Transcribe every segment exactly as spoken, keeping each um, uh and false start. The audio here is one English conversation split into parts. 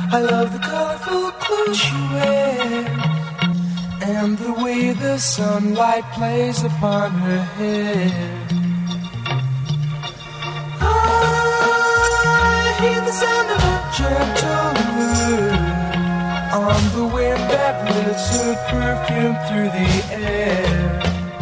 I love the colorful clothes she wears and the way the sunlight plays upon her hair. I hear the sound of a gentle word on the wind that lifts her perfume through the air.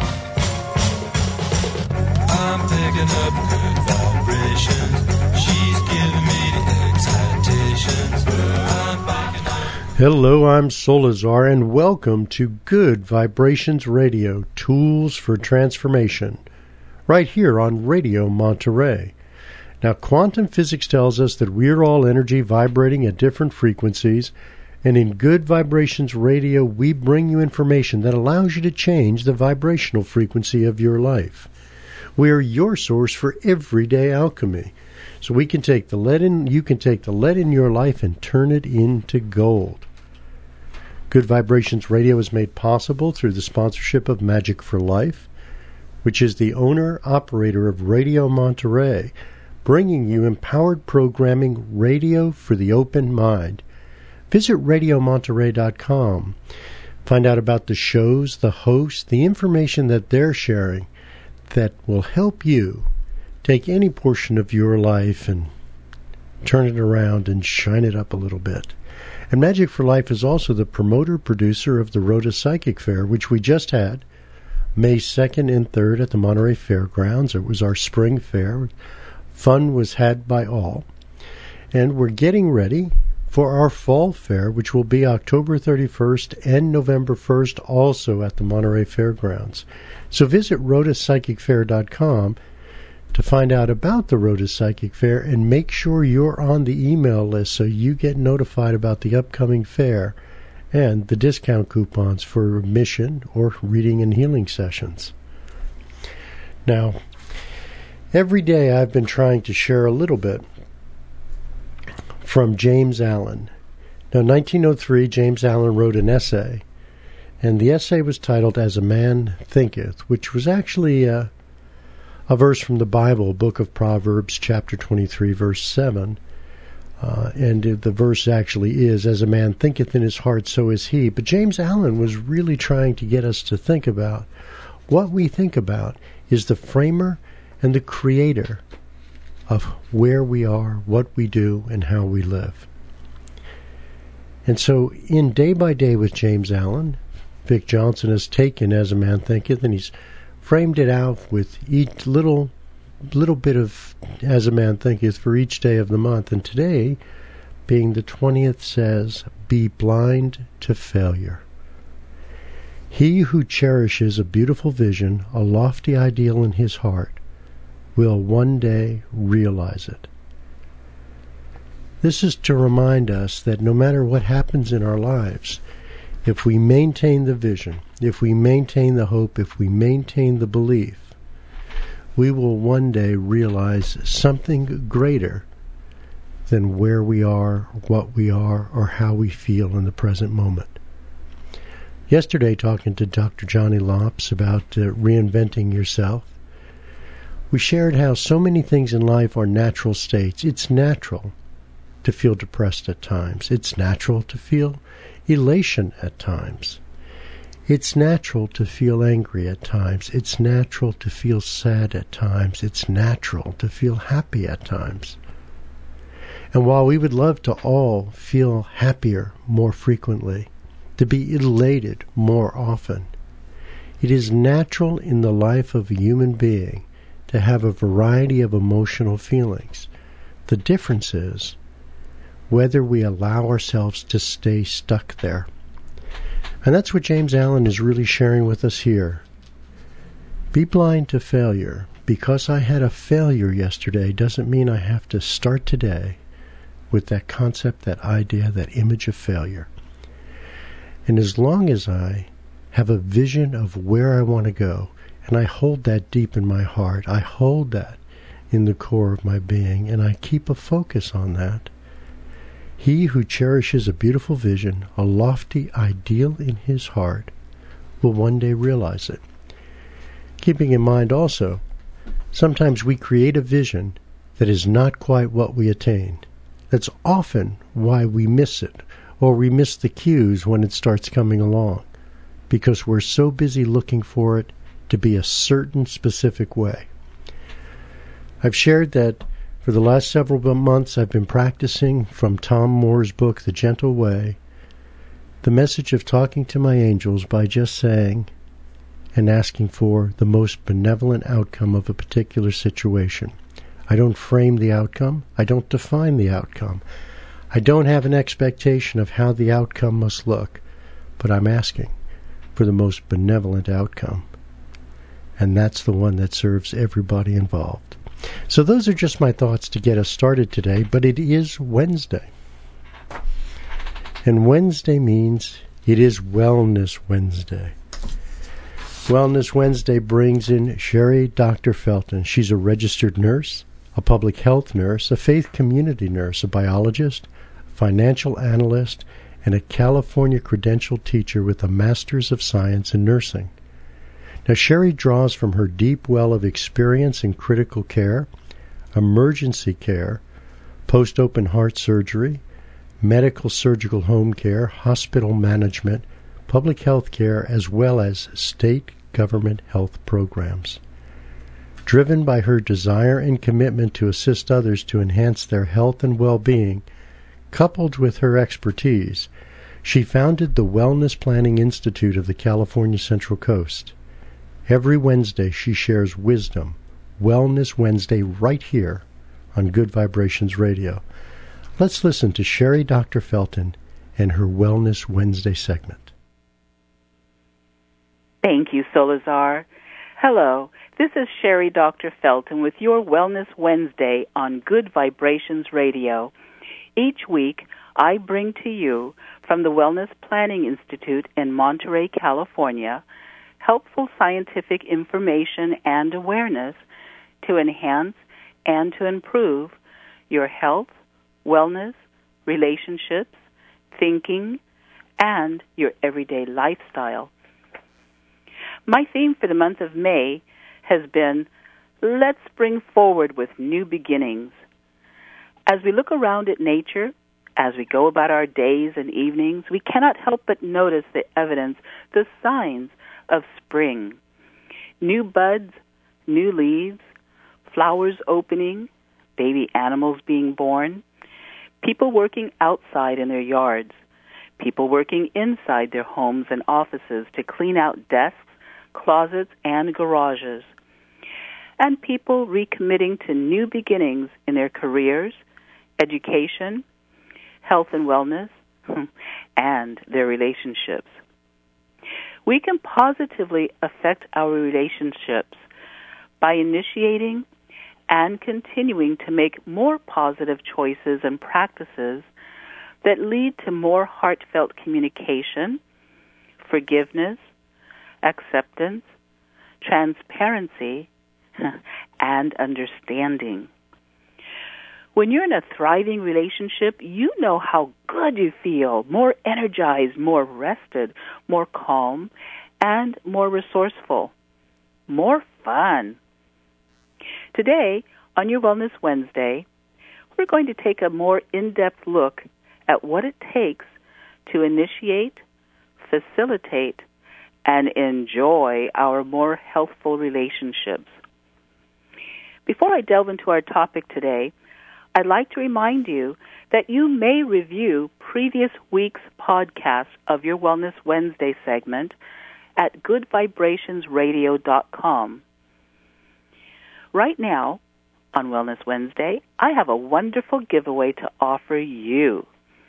I'm picking up good vibrations. She's giving me the excitations. I'm picking up. Hello, I'm Solazar, and welcome to Good Vibrations Radio, Tools for Transformation, right here on Radio Monterey. Now, quantum physics tells us that we're all energy vibrating at different frequencies, and in Good Vibrations Radio, we bring you information that allows you to change the vibrational frequency of your life. We are your source for everyday alchemy. So we can take the lead in, you can take the lead in your life and turn it into gold. Good Vibrations Radio is made possible through the sponsorship of Magic for Life, which is the owner-operator of Radio Monterey, bringing you empowered programming, radio for the open mind. Visit radio monterey dot com. Find out about the shows, the hosts, the information that they're sharing that will help you take any portion of your life and turn it around and shine it up a little bit. And Magic for Life is also the promoter-producer of the Rhoda Psychic Fair, which we just had May second and third at the Monterey Fairgrounds. It was our spring fair. Fun was had by all. And we're getting ready for our fall fair, which will be October thirty-first and November first, also at the Monterey Fairgrounds. So visit rhoda psychic fair dot com to find out about the Rhoda Psychic Fair and make sure you're on the email list so you get notified about the upcoming fair and the discount coupons for admission or reading and healing sessions. Now, every day I've been trying to share a little bit from James Allen. Now, in nineteen oh three, James Allen wrote an essay, and the essay was titled As a Man Thinketh, which was actually a, a verse from the Bible, Book of Proverbs, chapter twenty-three, verse seven. Uh, and the verse actually is, As a man thinketh in his heart, so is he. But James Allen was really trying to get us to think about what we think about is the framer and the creator of where we are, what we do, and how we live. And so in Day by Day with James Allen, Vic Johnson has taken As a Man Thinketh, and he's framed it out with each little little bit of As a Man Thinketh for each day of the month. And today, being the twentieth, says, Be blind to failure. He who cherishes a beautiful vision, a lofty ideal in his heart, will one day realize it. This is to remind us that no matter what happens in our lives, if we maintain the vision, if we maintain the hope, if we maintain the belief, we will one day realize something greater than where we are, what we are, or how we feel in the present moment. Yesterday, talking to Doctor Johnny Lops about uh, reinventing yourself, we shared how so many things in life are natural states. It's natural to feel depressed at times. It's natural to feel elation at times. It's natural to feel angry at times. It's natural to feel sad at times. It's natural to feel happy at times. And while we would love to all feel happier more frequently, to be elated more often, it is natural in the life of a human being to have a variety of emotional feelings. The difference is whether we allow ourselves to stay stuck there. And that's what James Allen is really sharing with us here. Be blind to failure. Because I had a failure yesterday doesn't mean I have to start today with that concept, that idea, that image of failure. And as long as I have a vision of where I want to go, and I hold that deep in my heart, I hold that in the core of my being, and I keep a focus on that, he who cherishes a beautiful vision, a lofty ideal in his heart, will one day realize it. Keeping in mind also, sometimes we create a vision that is not quite what we attain. That's often why we miss it, or we miss the cues when it starts coming along, because we're so busy looking for it to be a certain specific way. I've shared that for the last several months I've been practicing from Tom Moore's book, The Gentle Way, the message of talking to my angels by just saying and asking for the most benevolent outcome of a particular situation. I don't frame the outcome. I don't define the outcome. I don't have an expectation of how the outcome must look, but I'm asking for the most benevolent outcome. And that's the one that serves everybody involved. So those are just my thoughts to get us started today, but it is Wednesday. And Wednesday means it is Wellness Wednesday. Wellness Wednesday brings in Sherry Doctor Felton. She's a registered nurse, a public health nurse, a faith community nurse, a biologist, financial analyst, and a California credentialed teacher with a Master's of Science in Nursing. Now, Sherry draws from her deep well of experience in critical care, emergency care, post-open heart surgery, medical surgical home care, hospital management, public health care, as well as state government health programs. Driven by her desire and commitment to assist others to enhance their health and well-being, coupled with her expertise, she founded the Wellness Planning Institute of the California Central Coast. Every Wednesday she shares wisdom, Wellness Wednesday, right here on Good Vibrations Radio. Let's listen to Sherry Doctor Felton and her Wellness Wednesday segment. Thank you, Solazar. Hello, this is Sherry Doctor Felton with your Wellness Wednesday on Good Vibrations Radio. Each week, I bring to you from the Wellness Planning Institute in Monterey, California, helpful scientific information and awareness to enhance and to improve your health, wellness, relationships, thinking, and your everyday lifestyle. My theme for the month of May has been, let's bring forward with new beginnings. As we look around at nature, as we go about our days and evenings, we cannot help but notice the evidence, the signs of spring. New buds, new leaves, flowers opening, baby animals being born, people working outside in their yards, people working inside their homes and offices to clean out desks, closets, and garages, and people recommitting to new beginnings in their careers, education, health and wellness, and their relationships. We can positively affect our relationships by initiating and continuing to make more positive choices and practices that lead to more heartfelt communication, forgiveness, acceptance, transparency, and understanding. When you're in a thriving relationship, you know how good you feel, more energized, more rested, more calm, and more resourceful, more fun. Today, on your Wellness Wednesday, we're going to take a more in-depth look at what it takes to initiate, facilitate, and enjoy our more healthful relationships. Before I delve into our topic today, I'd like to remind you that you may review previous week's podcast of your Wellness Wednesday segment at good vibrations radio dot com. Right now, on Wellness Wednesday, I have a wonderful giveaway to offer you.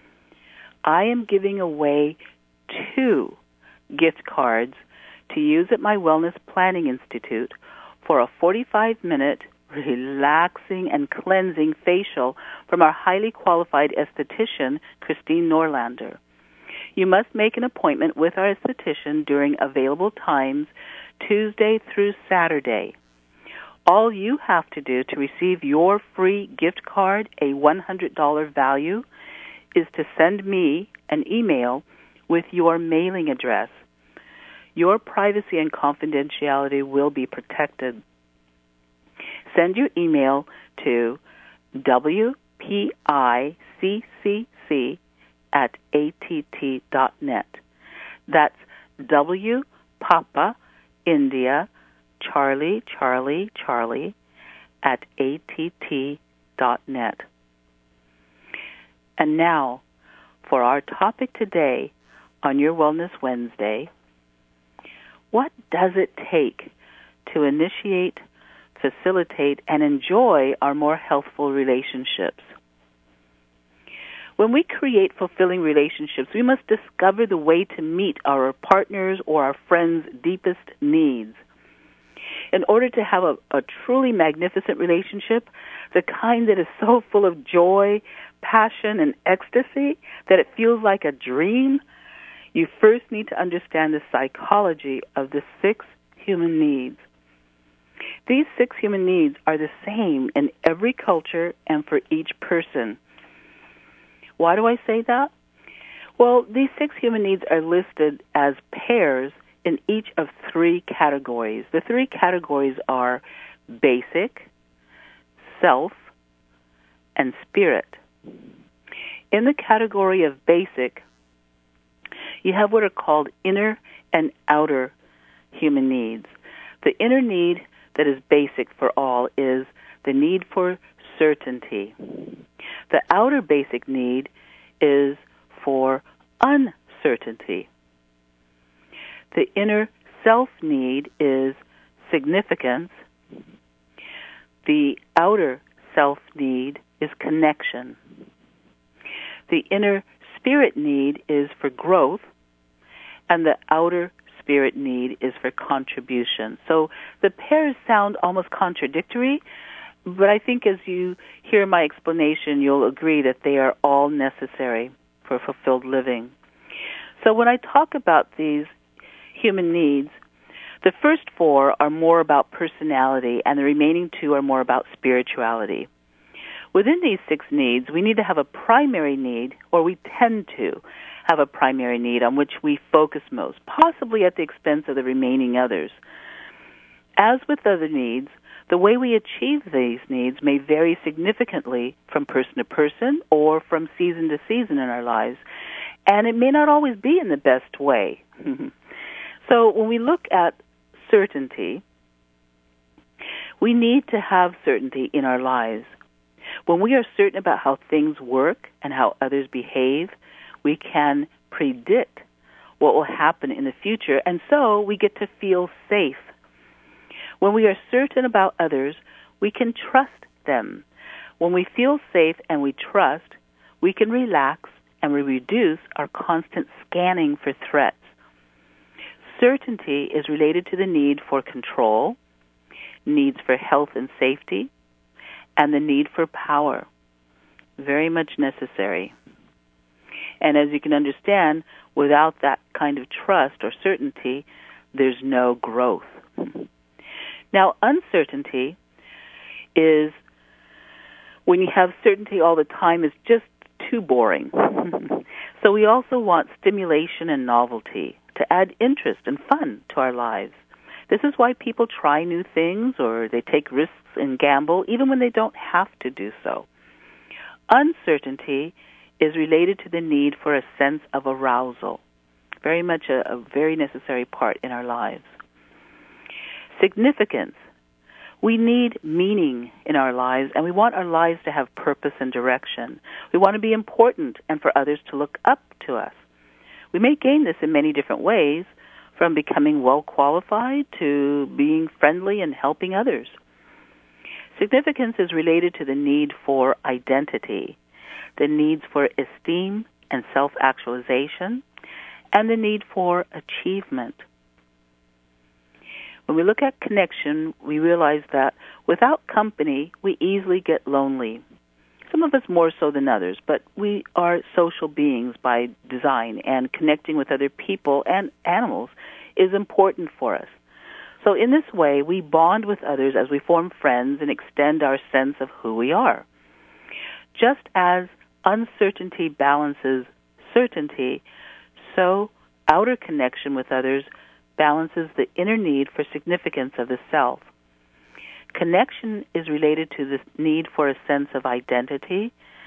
I am giving away two gift cards to use at my Wellness Planning Institute for a forty-five minute relaxing and cleansing facial from our highly qualified esthetician, Christine Norlander. You must make an appointment with our esthetician during available times, Tuesday through Saturday. All you have to do to receive your free gift card, a one hundred dollars value, is to send me an email with your mailing address. Your privacy and confidentiality will be protected. Send your email to W P I C C C, at A T T dot net. That's W, Papa, India, Charlie, Charlie, Charlie, at A T T dot net. And now, for our topic today on your Wellness Wednesday, what does it take to initiate, facilitate, and enjoy our more healthful relationships? When we create fulfilling relationships, we must discover the way to meet our partners' or our friends' deepest needs. In order to have a, a truly magnificent relationship, the kind that is so full of joy, passion, and ecstasy that it feels like a dream, you first need to understand the psychology of the six human needs. These six human needs are the same in every culture and for each person. Why do I say that? Well, these six human needs are listed as pairs in each of three categories. The three categories are basic, self, and spirit. In the category of basic, you have what are called inner and outer human needs. The inner need that is basic for all is the need for certainty. The outer basic need is for uncertainty. The inner self need is significance. The outer self need is connection. The inner spirit need is for growth, and the outer spirit need is for contribution. So the pairs sound almost contradictory, but I think as you hear my explanation, you'll agree that they are all necessary for fulfilled living. So when I talk about these human needs, the first four are more about personality, and the remaining two are more about spirituality. Within these six needs, we need to have a primary need, or we tend to have a primary need on which we focus most, possibly at the expense of the remaining others. As with other needs, the way we achieve these needs may vary significantly from person to person or from season to season in our lives, and it may not always be in the best way. So when we look at certainty, we need to have certainty in our lives. When we are certain about how things work and how others behave, we can predict what will happen in the future, and so we get to feel safe. When we are certain about others, we can trust them. When we feel safe and we trust, we can relax and we reduce our constant scanning for threats. Certainty is related to the need for control, needs for health and safety, and the need for power. Very much necessary. And as you can understand, without that kind of trust or certainty, there's no growth. Now, uncertainty is when you have certainty all the time is just too boring. So we also want stimulation and novelty to add interest and fun to our lives. This is why people try new things or they take risks and gamble, even when they don't have to do so. Uncertainty is related to the need for a sense of arousal, very much a, a very necessary part in our lives. Significance. We need meaning in our lives, and we want our lives to have purpose and direction. We want to be important and for others to look up to us. We may gain this in many different ways, from becoming well-qualified to being friendly and helping others. Significance is related to the need for identity, the needs for esteem and self-actualization, and the need for achievement. When we look at connection, we realize that without company, we easily get lonely. Some of us more so than others, but we are social beings by design, and connecting with other people and animals is important for us. So in this way, we bond with others as we form friends and extend our sense of who we are. Just as uncertainty balances certainty, so outer connection with others balances the inner need for significance of the self. Connection is related to the need for a sense of identity,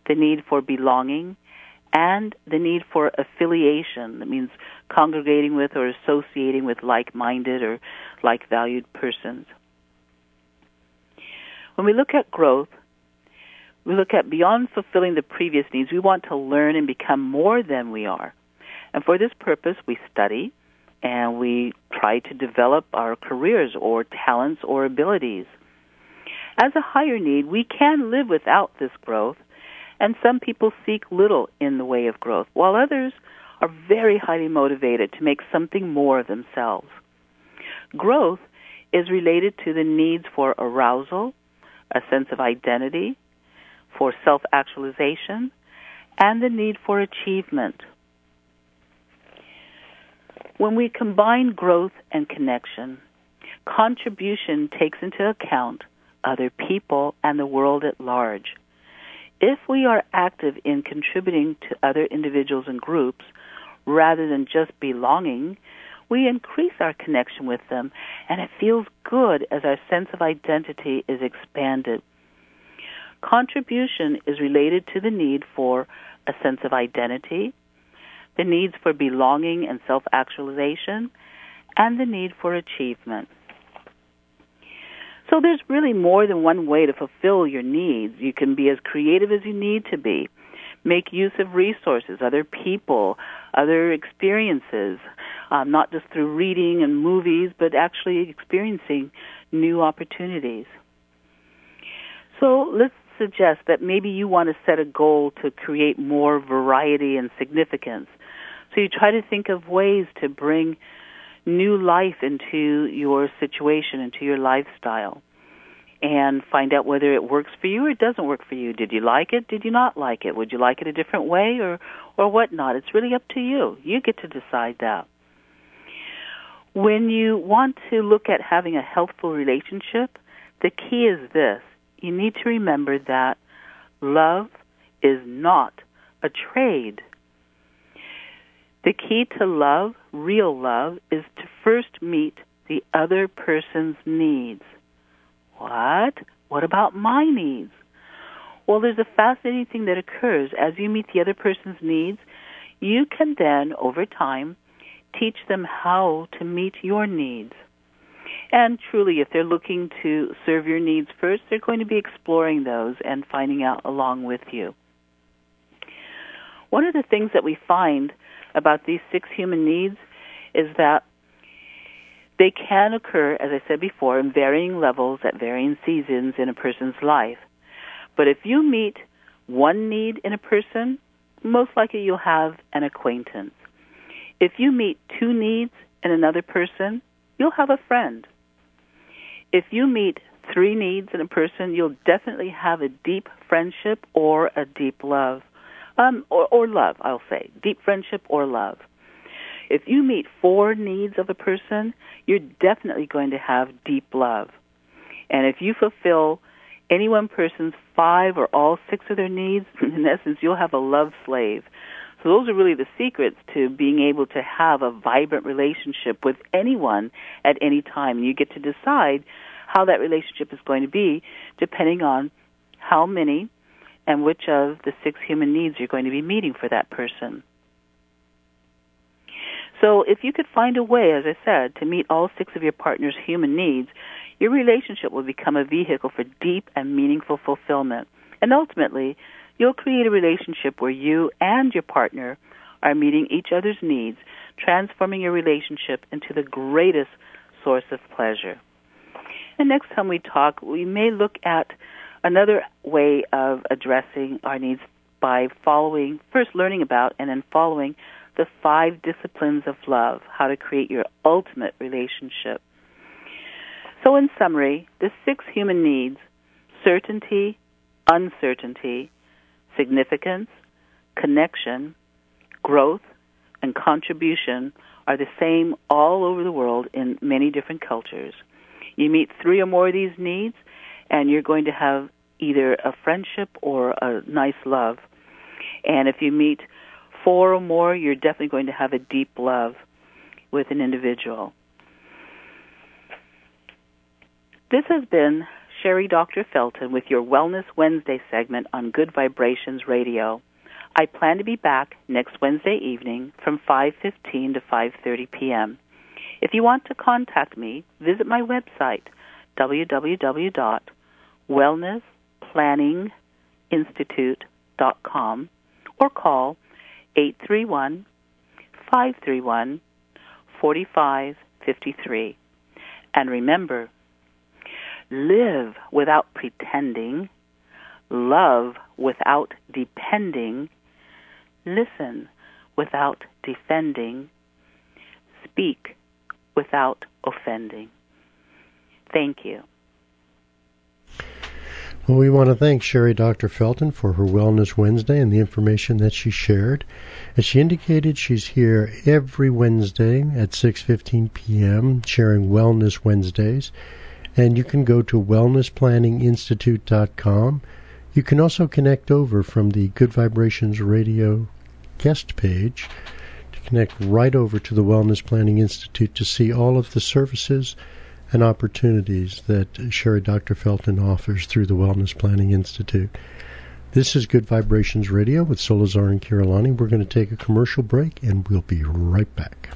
the need for belonging, and the need for affiliation. That means congregating with or associating with like-minded or like-valued persons. When we look at growth, we look at beyond fulfilling the previous needs, we want to learn and become more than we are. And for this purpose, we study and we try to develop our careers or talents or abilities. As a higher need, we can live without this growth, and some people seek little in the way of growth, while others are very highly motivated to make something more of themselves. Growth is related to the needs for arousal, a sense of identity, for self-actualization, and the need for achievement. When we combine growth and connection, contribution takes into account other people and the world at large. If we are active in contributing to other individuals and groups, rather than just belonging, we increase our connection with them, and it feels good as our sense of identity is expanded. Contribution is related to the need for a sense of identity, the needs for belonging and self-actualization, and the need for achievement. So there's really more than one way to fulfill your needs. You can be as creative as you need to be. Make use of resources, other people, other experiences, um, not just through reading and movies, but actually experiencing new opportunities. So let's suggest that maybe you want to set a goal to create more variety and significance. So you try to think of ways to bring new life into your situation, into your lifestyle, and find out whether it works for you or it doesn't work for you. Did you like it? Did you not like it? Would you like it a different way or, or whatnot? It's really up to you. You get to decide that. When you want to look at having a healthful relationship, the key is this. You need to remember that love is not a trade. The key to love, real love, is to first meet the other person's needs. What? What about my needs? Well, there's a fascinating thing that occurs. As you meet the other person's needs, you can then, over time, teach them how to meet your needs. And truly, if they're looking to serve your needs first, they're going to be exploring those and finding out along with you. One of the things that we find about these six human needs is that they can occur, as I said before, in varying levels at varying seasons in a person's life. But if you meet one need in a person, most likely you'll have an acquaintance. If you meet two needs in another person, you'll have a friend. If you meet three needs in a person, you'll definitely have a deep friendship or a deep love. Um, or, or love, I'll say. Deep friendship or love. If you meet four needs of a person, you're definitely going to have deep love. And if you fulfill any one person's five or all six of their needs, in essence, you'll have a love slave. So those are really the secrets to being able to have a vibrant relationship with anyone at any time. And you get to decide how that relationship is going to be depending on how many and which of the six human needs you're going to be meeting for that person. So if you could find a way, as I said, to meet all six of your partner's human needs, your relationship will become a vehicle for deep and meaningful fulfillment. And ultimately, you'll create a relationship where you and your partner are meeting each other's needs, transforming your relationship into the greatest source of pleasure. And next time we talk, we may look at another way of addressing our needs by following, first learning about and then following the five disciplines of love, how to create your ultimate relationship. So in summary, the six human needs, certainty, uncertainty, significance, connection, growth, and contribution are the same all over the world in many different cultures. You meet three or more of these needs, and you're going to have either a friendship or a nice love. And if you meet four or more, you're definitely going to have a deep love with an individual. This has been Sherry Doctor Felton with your Wellness Wednesday segment on Good Vibrations Radio. I plan to be back next Wednesday evening from five fifteen to five thirty p.m. If you want to contact me, visit my website, w w w dot wellness planning institute dot com, or call eight three one, five three one, four five five three. And remember, live without pretending, love without depending, listen without defending, speak without offending. Thank you. Well, we want to thank Sherry Doctor Felton for her Wellness Wednesday and the information that she shared. As she indicated, she's here every Wednesday at six fifteen p.m. sharing Wellness Wednesdays. And you can go to wellness planning institute dot com. You can also connect over from the Good Vibrations Radio guest page to connect right over to the Wellness Planning Institute to see all of the services and opportunities that Sherry Doctor Felton offers through the Wellness Planning Institute. This is Good Vibrations Radio with Solazar and Kirillani. We're going to take a commercial break, and we'll be right back.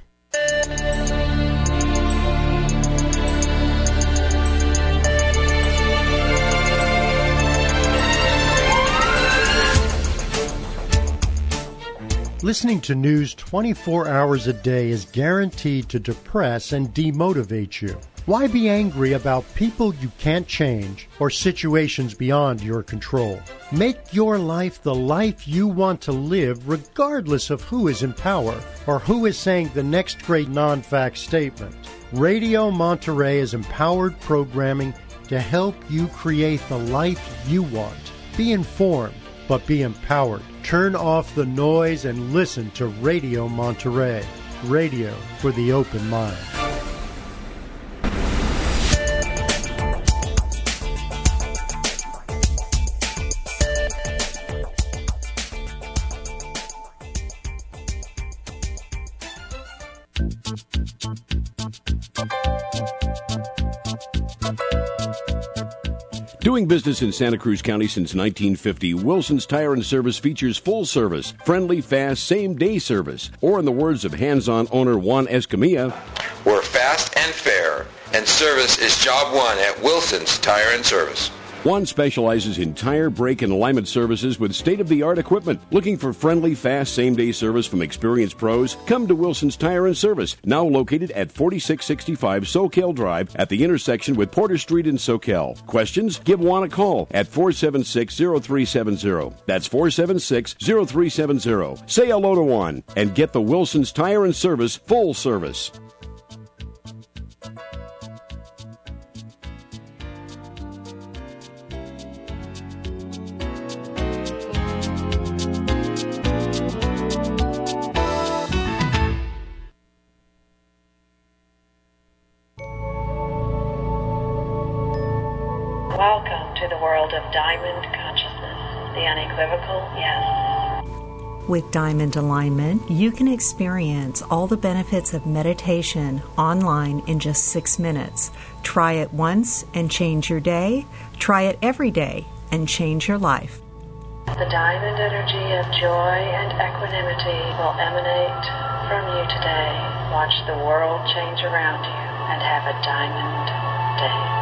Listening to news twenty-four hours a day is guaranteed to depress and demotivate you. Why be angry about people you can't change or situations beyond your control? Make your life the life you want to live regardless of who is in power or who is saying the next great non-fact statement. Radio Monterey is empowered programming to help you create the life you want. Be informed, but be empowered. Turn off the noise and listen to Radio Monterey. Radio for the open mind. Doing business in Santa Cruz County since nineteen fifty, Wilson's Tire and Service features full service, friendly, fast, same-day service. Or in the words of hands-on owner Juan Escamilla, we're fast and fair, and service is job one at Wilson's Tire and Service. Juan specializes in tire, brake, and alignment services with state-of-the-art equipment. Looking for friendly, fast, same-day service from experienced pros? Come to Wilson's Tire and Service, now located at forty-six sixty-five Soquel Drive at the intersection with Porter Street in Soquel. Questions? Give Juan a call at four seven six, zero three seven zero. That's four seven six, zero three seven zero. Say hello to Juan and get the Wilson's Tire and Service full service. Welcome to the world of Diamond Consciousness, the unequivocal yes. With Diamond Alignment, you can experience all the benefits of meditation online in just six minutes. Try it once and change your day. Try it every day and change your life. The diamond energy of joy and equanimity will emanate from you today. Watch the world change around you and have a diamond day.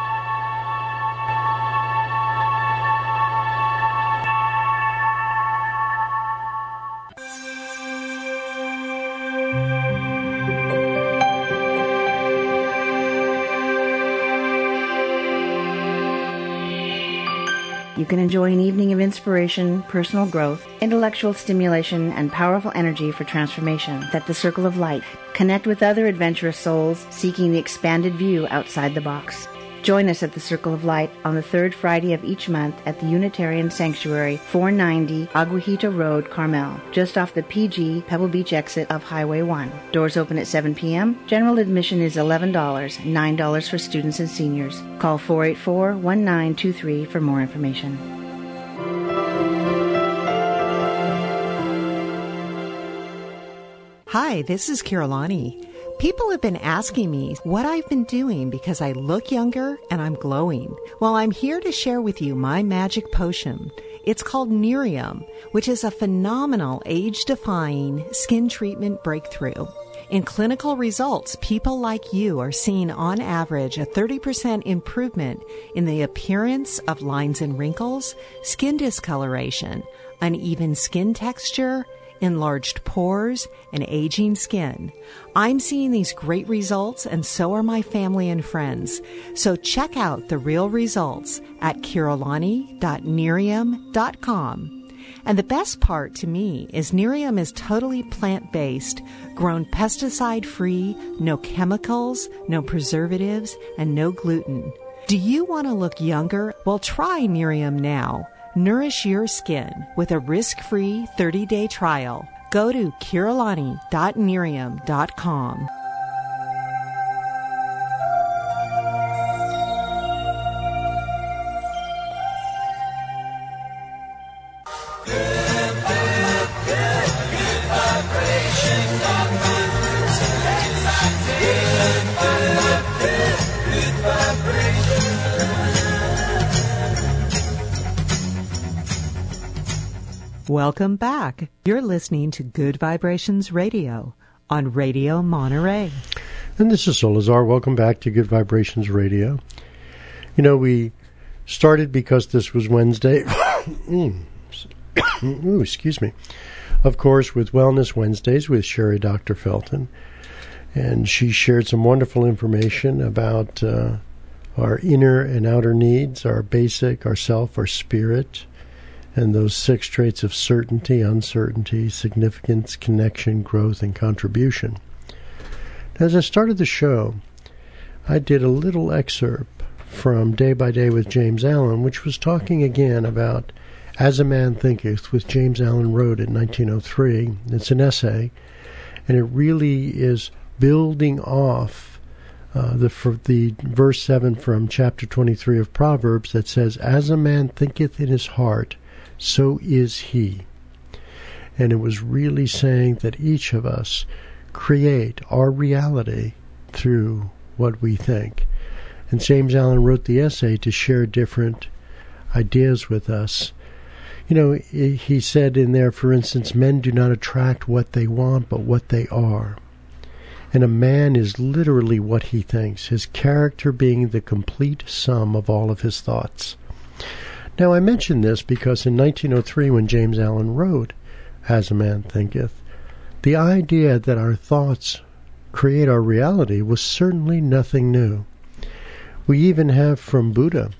You can enjoy an evening of inspiration, personal growth, intellectual stimulation, and powerful energy for transformation at the Circle of Light. Connect with other adventurous souls seeking the expanded view outside the box. Join us at the Circle of Light on the third Friday of each month at the Unitarian Sanctuary, four ninety Aguajito Road, Carmel, just off the P G Pebble Beach exit of Highway one. Doors open at seven p.m. General admission is eleven dollars, nine dollars for students and seniors. Call four eight four, one nine two three for more information. Hi, this is Kirillani. People have been asking me what I've been doing because I look younger and I'm glowing. Well, I'm here to share with you my magic potion. It's called Nerium, which is a phenomenal age-defying skin treatment breakthrough. In clinical results, people like you are seeing on average a thirty percent improvement in the appearance of lines and wrinkles, skin discoloration, uneven skin texture, enlarged pores, and aging skin. I'm seeing these great results, and so are my family and friends. So check out the real results at kirolani dot nerium dot com. And the best part to me is Nerium is totally plant-based, grown pesticide-free, no chemicals, no preservatives, and no gluten. Do you want to look younger? Well, try Nerium now. Nourish your skin with a risk-free thirty-day trial. Go to kirolani dot nerium dot com. Welcome back. You're listening to Good Vibrations Radio on Radio Monterey. And this is Solazar. Welcome back to Good Vibrations Radio. You know, we started because this was Wednesday. mm. Ooh, excuse me. Of course, with Wellness Wednesdays with Sherry Doctor Felton. And she shared some wonderful information about uh, our inner and outer needs, our basic, our self, our spirit, and those six traits of certainty, uncertainty, significance, connection, growth, and contribution. As I started the show, I did a little excerpt from Day by Day with James Allen, which was talking again about As a Man Thinketh, which James Allen wrote in nineteen oh three. It's an essay, and it really is building off uh, the, for the verse seven from chapter twenty-three of Proverbs that says, As a man thinketh in his heart, so is he. And it was really saying that each of us create our reality through what we think. And James Allen wrote the essay to share different ideas with us. You know, he said in there, for instance, men do not attract what they want, but what they are. And a man is literally what he thinks, his character being the complete sum of all of his thoughts. Now, I mention this because in nineteen oh three, when James Allen wrote As a Man Thinketh, the idea that our thoughts create our reality was certainly nothing new. We even have from Buddha,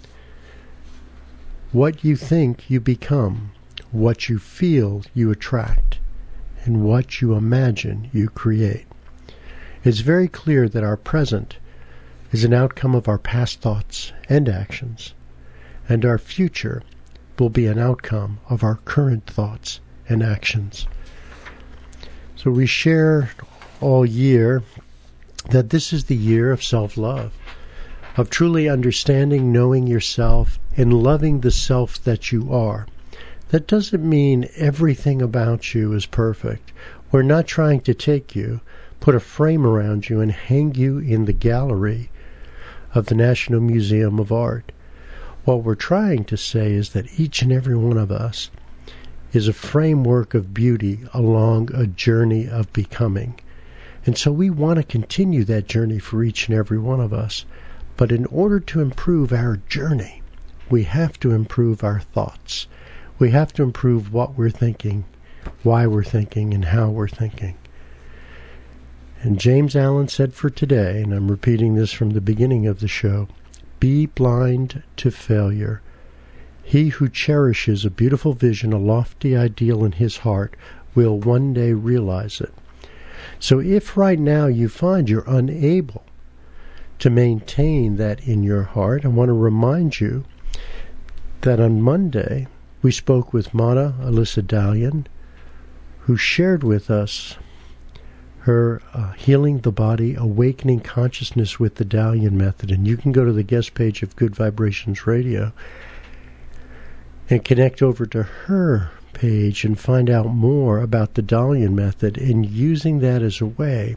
what you think you become, what you feel you attract, and what you imagine you create. It's very clear that our present is an outcome of our past thoughts and actions, and our future will be an outcome of our current thoughts and actions. So we share all year that this is the year of self-love, of truly understanding, knowing yourself, and loving the self that you are. That doesn't mean everything about you is perfect. We're not trying to take you, put a frame around you, and hang you in the gallery of the National Museum of Art. What we're trying to say is that each and every one of us is a framework of beauty along a journey of becoming. And so we want to continue that journey for each and every one of us. But in order to improve our journey, we have to improve our thoughts. We have to improve what we're thinking, why we're thinking, and how we're thinking. And James Allen said for today, and I'm repeating this from the beginning of the show, be blind to failure. He who cherishes a beautiful vision, a lofty ideal in his heart, will one day realize it. So if right now you find you're unable to maintain that in your heart, I want to remind you that on Monday we spoke with Mata Alyssa Dalian, who shared with us her uh, Healing the Body, Awakening Consciousness with the Dalian Method. And you can go to the guest page of Good Vibrations Radio and connect over to her page and find out more about the Dalian Method, and using that as a way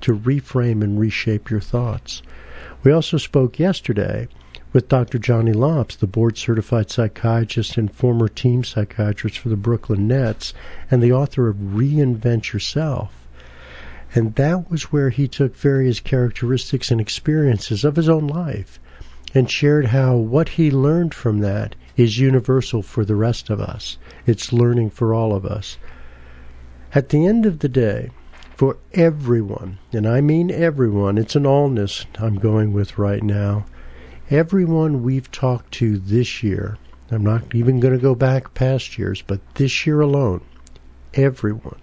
to reframe and reshape your thoughts. We also spoke yesterday with Doctor Johnny Lops, the board-certified psychiatrist and former team psychiatrist for the Brooklyn Nets, and the author of Reinvent Yourself. And that was where he took various characteristics and experiences of his own life and shared how what he learned from that is universal for the rest of us. It's learning for all of us. At the end of the day, for everyone, and I mean everyone, it's an allness I'm going with right now, everyone we've talked to this year, I'm not even going to go back past years, but this year alone, everyone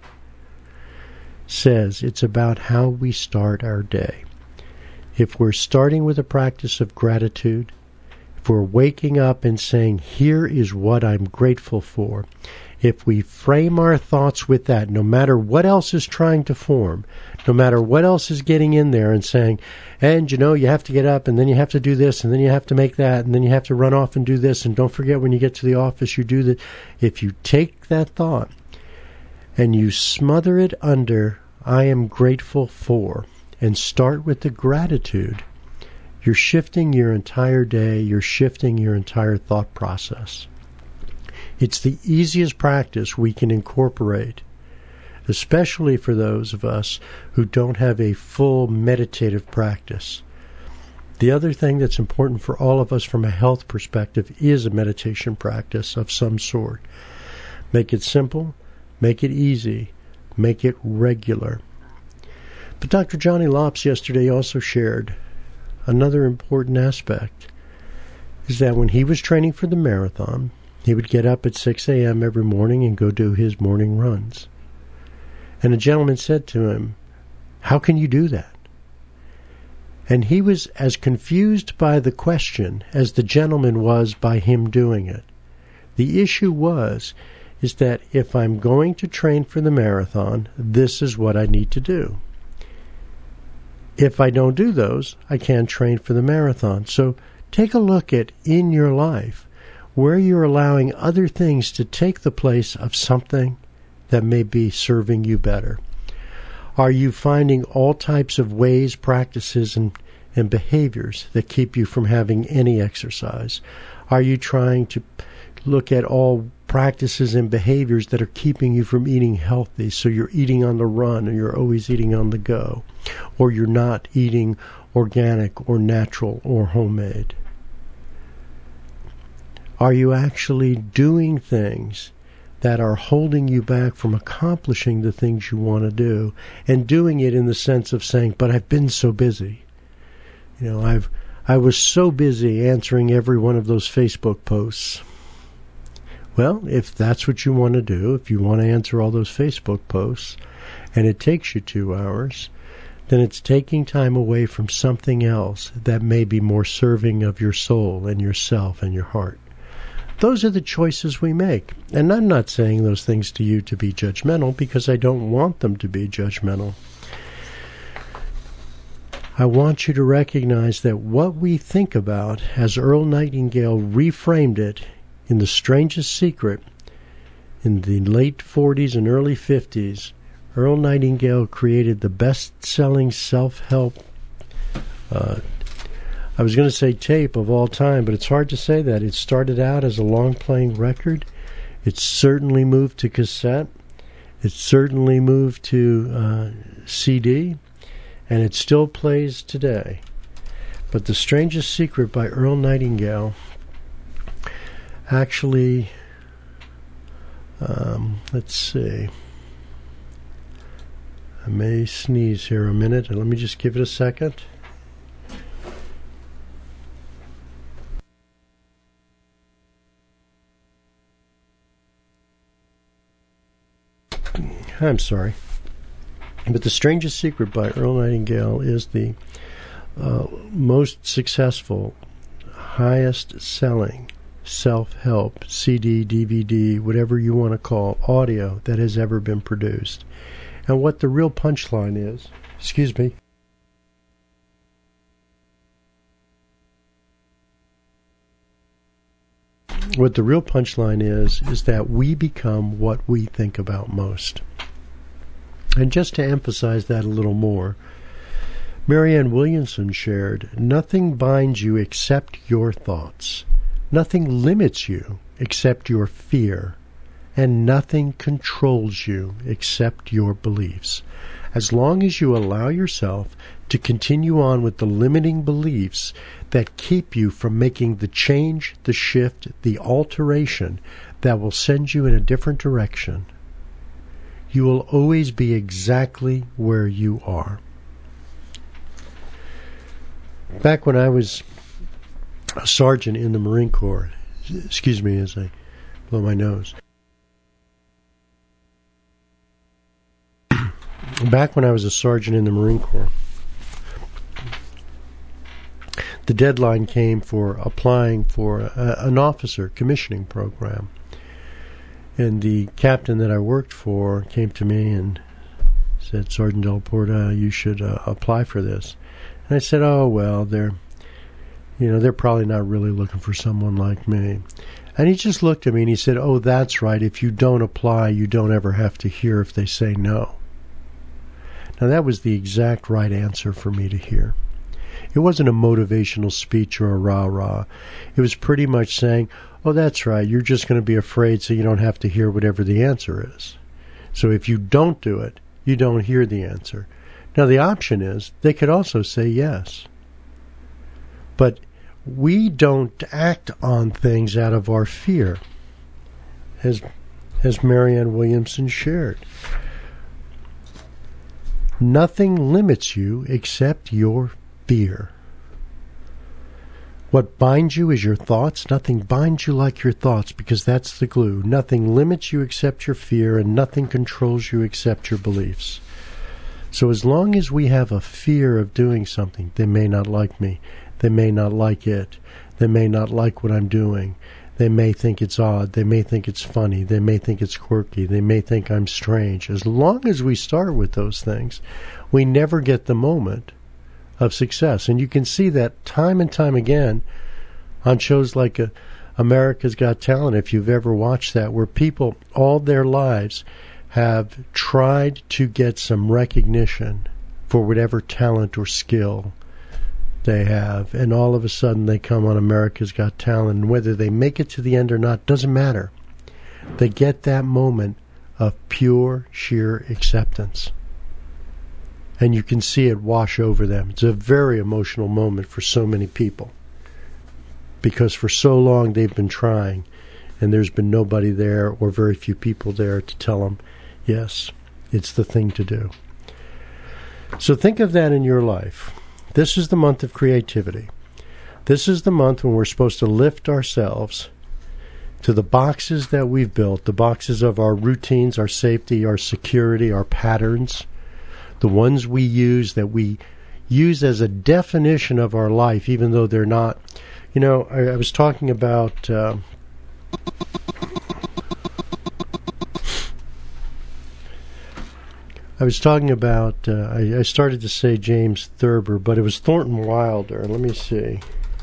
says it's about how we start our day. If we're starting with a practice of gratitude, if we're waking up and saying, here is what I'm grateful for, if we frame our thoughts with that, no matter what else is trying to form, no matter what else is getting in there and saying, and you know, you have to get up and then you have to do this and then you have to make that and then you have to run off and do this and don't forget when you get to the office you do that. If you take that thought and you smother it under, I am grateful for, and start with the gratitude, you're shifting your entire day, you're shifting your entire thought process. It's the easiest practice we can incorporate, especially for those of us who don't have a full meditative practice. The other thing that's important for all of us from a health perspective is a meditation practice of some sort. Make it simple, make it easy, make it regular. But Doctor Johnny Lops yesterday also shared another important aspect, is that when he was training for the marathon, he would get up at six a.m. every morning and go do his morning runs. And a gentleman said to him, how can you do that? And he was as confused by the question as the gentleman was by him doing it. The issue was, is that if I'm going to train for the marathon, this is what I need to do. If I don't do those, I can't train for the marathon. So take a look at in your life where you're allowing other things to take the place of something that may be serving you better. Are you finding all types of ways, practices, and, and behaviors that keep you from having any exercise? Are you trying to look at all practices and behaviors that are keeping you from eating healthy, so you're eating on the run and you're always eating on the go, or you're not eating organic or natural or homemade? Are you actually doing things that are holding you back from accomplishing the things you want to do, and doing it in the sense of saying, but I've been so busy. You know, I've I was so busy answering every one of those Facebook posts. Well, if that's what you want to do, if you want to answer all those Facebook posts, and it takes you two hours, then it's taking time away from something else that may be more serving of your soul and yourself and your heart. Those are the choices we make. And I'm not saying those things to you to be judgmental, because I don't want them to be judgmental. I want you to recognize that what we think about, as Earl Nightingale reframed it in The Strangest Secret in the late forties and early fifties, Earl Nightingale created the best-selling self-help uh, I was going to say tape of all time, but it's hard to say that. It started out as a long-playing record. It's certainly moved to cassette. It's certainly moved to uh, C D, and it still plays today. But The Strangest Secret by Earl Nightingale actually, um, let's see. I may sneeze here a minute, and let me just give it a second. I'm sorry. But The Strangest Secret by Earl Nightingale is the uh, most successful, highest selling self-help C D, D V D, whatever you want to call, audio that has ever been produced. And what the real punchline is, excuse me, what the real punchline is, is that we become what we think about most. And just to emphasize that a little more, Marianne Williamson shared, nothing binds you except your thoughts. Nothing limits you except your fear. And nothing controls you except your beliefs. As long as you allow yourself to continue on with the limiting beliefs that keep you from making the change, the shift, the alteration that will send you in a different direction, you will always be exactly where you are. Back when I was a sergeant in the Marine Corps, excuse me as I blow my nose. Back when I was a sergeant in the Marine Corps, the deadline came for applying for a, an officer commissioning program. And the captain that I worked for came to me and said, Sergeant Delaporta, you should uh, apply for this. And I said, oh, well, they're, you know, they're probably not really looking for someone like me. And he just looked at me and he said, oh, that's right. If you don't apply, you don't ever have to hear if they say no. Now, that was the exact right answer for me to hear. It wasn't a motivational speech or a rah-rah. It was pretty much saying, oh, that's right, you're just going to be afraid so you don't have to hear whatever the answer is. So if you don't do it, you don't hear the answer. Now, the option is they could also say yes. But we don't act on things out of our fear, as, as Marianne Williamson shared. Nothing limits you except your fear. What binds you is your thoughts. Nothing binds you like your thoughts, because that's the glue. Nothing limits you except your fear, and nothing controls you except your beliefs. So as long as we have a fear of doing something, they may not like me. They may not like it. They may not like what I'm doing. They may think it's odd. They may think it's funny. They may think it's quirky. They may think I'm strange. As long as we start with those things, we never get the moment of success. And you can see that time and time again on shows like uh, America's Got Talent, if you've ever watched that, where people all their lives have tried to get some recognition for whatever talent or skill they have, and all of a sudden they come on America's Got Talent, and whether they make it to the end or not doesn't matter. They get that moment of pure, sheer acceptance. And you can see it wash over them. It's a very emotional moment for so many people, because for so long they've been trying, and there's been nobody there or very few people there to tell them, yes, it's the thing to do. So think of that in your life. This is the month of creativity. This is the month when we're supposed to lift ourselves to the boxes that we've built, the boxes of our routines, our safety, our security, our patterns, the ones we use that we use as a definition of our life, even though they're not. You know, I, I was talking about... Uh, I was talking about, uh, I, I started to say James Thurber, but it was Thornton Wilder. Let me see.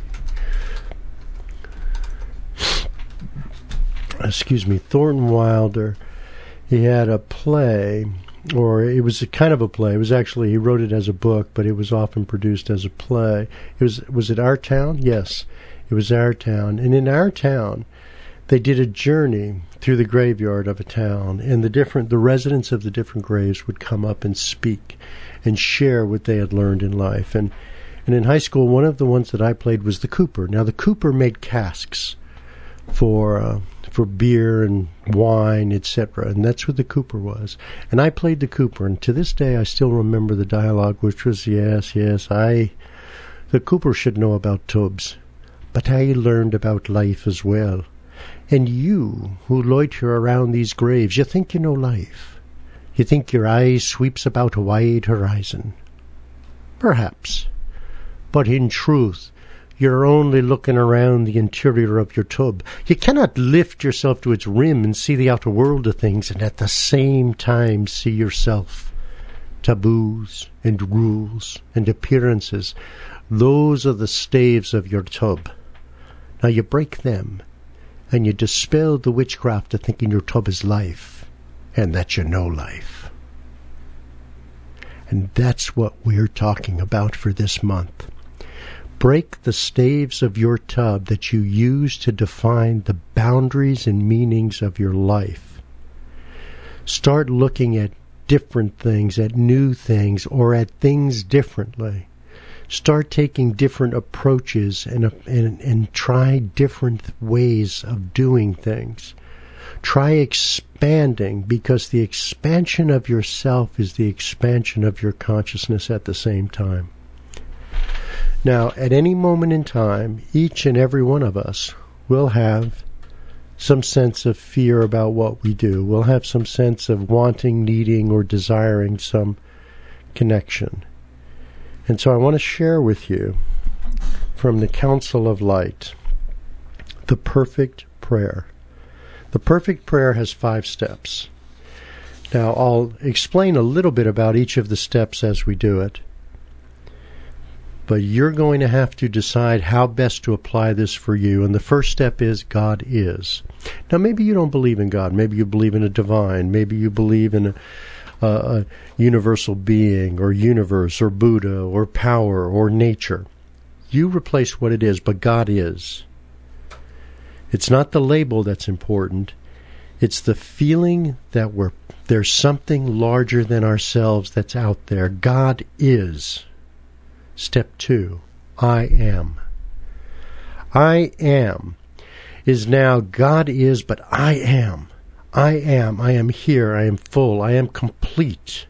Excuse me, Thornton Wilder. He had a play, or it was a kind of a play. It was actually, he wrote it as a book, but it was often produced as a play. It was, was it Our Town? Yes, it was Our Town. And in Our Town, they did a journey through the graveyard of a town, and the different the residents of the different graves would come up and speak and share what they had learned in life. And and in high school, one of the ones that I played was the Cooper. Now, the Cooper made casks for uh, for beer and wine, et cetera, and that's what the Cooper was. And I played the Cooper, and to this day, I still remember the dialogue, which was, yes, yes, I, the Cooper should know about tubs, but I learned about life as well. And you, who loiter around these graves, you think you know life. You think your eye sweeps about a wide horizon. Perhaps. But in truth, you're only looking around the interior of your tub. You cannot lift yourself to its rim and see the outer world of things and at the same time see yourself. Taboos and rules and appearances, those are the staves of your tub. Now you break them, and you dispel the witchcraft of thinking your tub is life, and that you know life. And that's what we're talking about for this month. Break the staves of your tub that you use to define the boundaries and meanings of your life. Start looking at different things, at new things, or at things differently. Start taking different approaches and, and, and try different ways of doing things. Try expanding, because the expansion of yourself is the expansion of your consciousness at the same time. Now, at any moment in time, each and every one of us will have some sense of fear about what we do. We'll have some sense of wanting, needing, or desiring some connection. And so I want to share with you from the Council of Light the perfect prayer. The perfect prayer has five steps. Now, I'll explain a little bit about each of the steps as we do it. But you're going to have to decide how best to apply this for you. And the first step is God is. Now, maybe you don't believe in God. Maybe you believe in a divine. Maybe you believe in a, a, a universal being or universe or Buddha or power or nature. You replace what it is, but God is. It's not the label that's important. It's the feeling that we're there's something larger than ourselves that's out there. God is. Step two, I am. I am is now God is, but I am. I am. I am here. I am full. I am complete.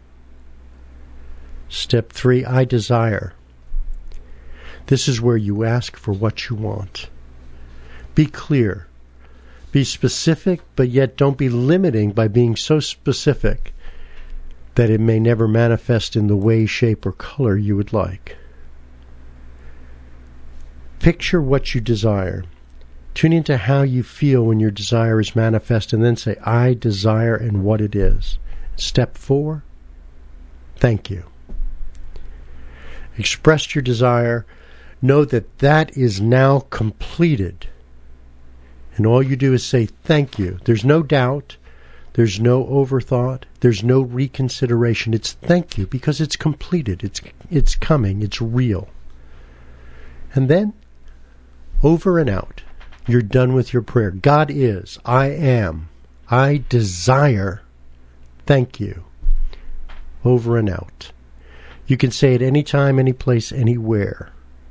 Step three, I desire. This is where you ask for what you want. Be clear. Be specific, but yet don't be limiting by being so specific that it may never manifest in the way, shape, or color you would like. Picture what you desire. Tune into how you feel when your desire is manifest, and then say, I desire, and what it is. Step four, thank you. Express your desire. Know that that is now completed. And all you do is say thank you. There's no doubt. There's no overthought. There's no reconsideration. It's thank you because it's completed. It's it's coming. It's real. And then, over and out. You're done with your prayer. God is. I am. I desire. Thank you. Over and out. You can say it any time, any place, anywhere.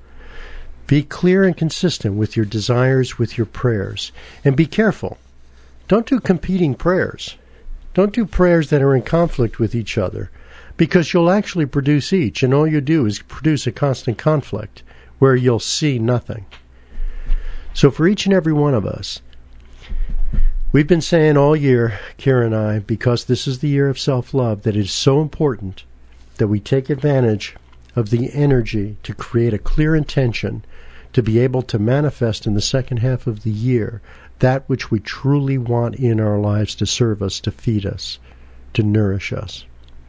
Be clear and consistent with your desires, with your prayers. And be careful. Don't do competing prayers. Don't do prayers that are in conflict with each other, because you'll actually produce each, and all you do is produce a constant conflict where you'll see nothing. So for each and every one of us, we've been saying all year, Kira and I, because this is the year of self-love, that it is so important that we take advantage of the energy to create a clear intention to be able to manifest in the second half of the year that which we truly want in our lives to serve us, to feed us, to nourish us.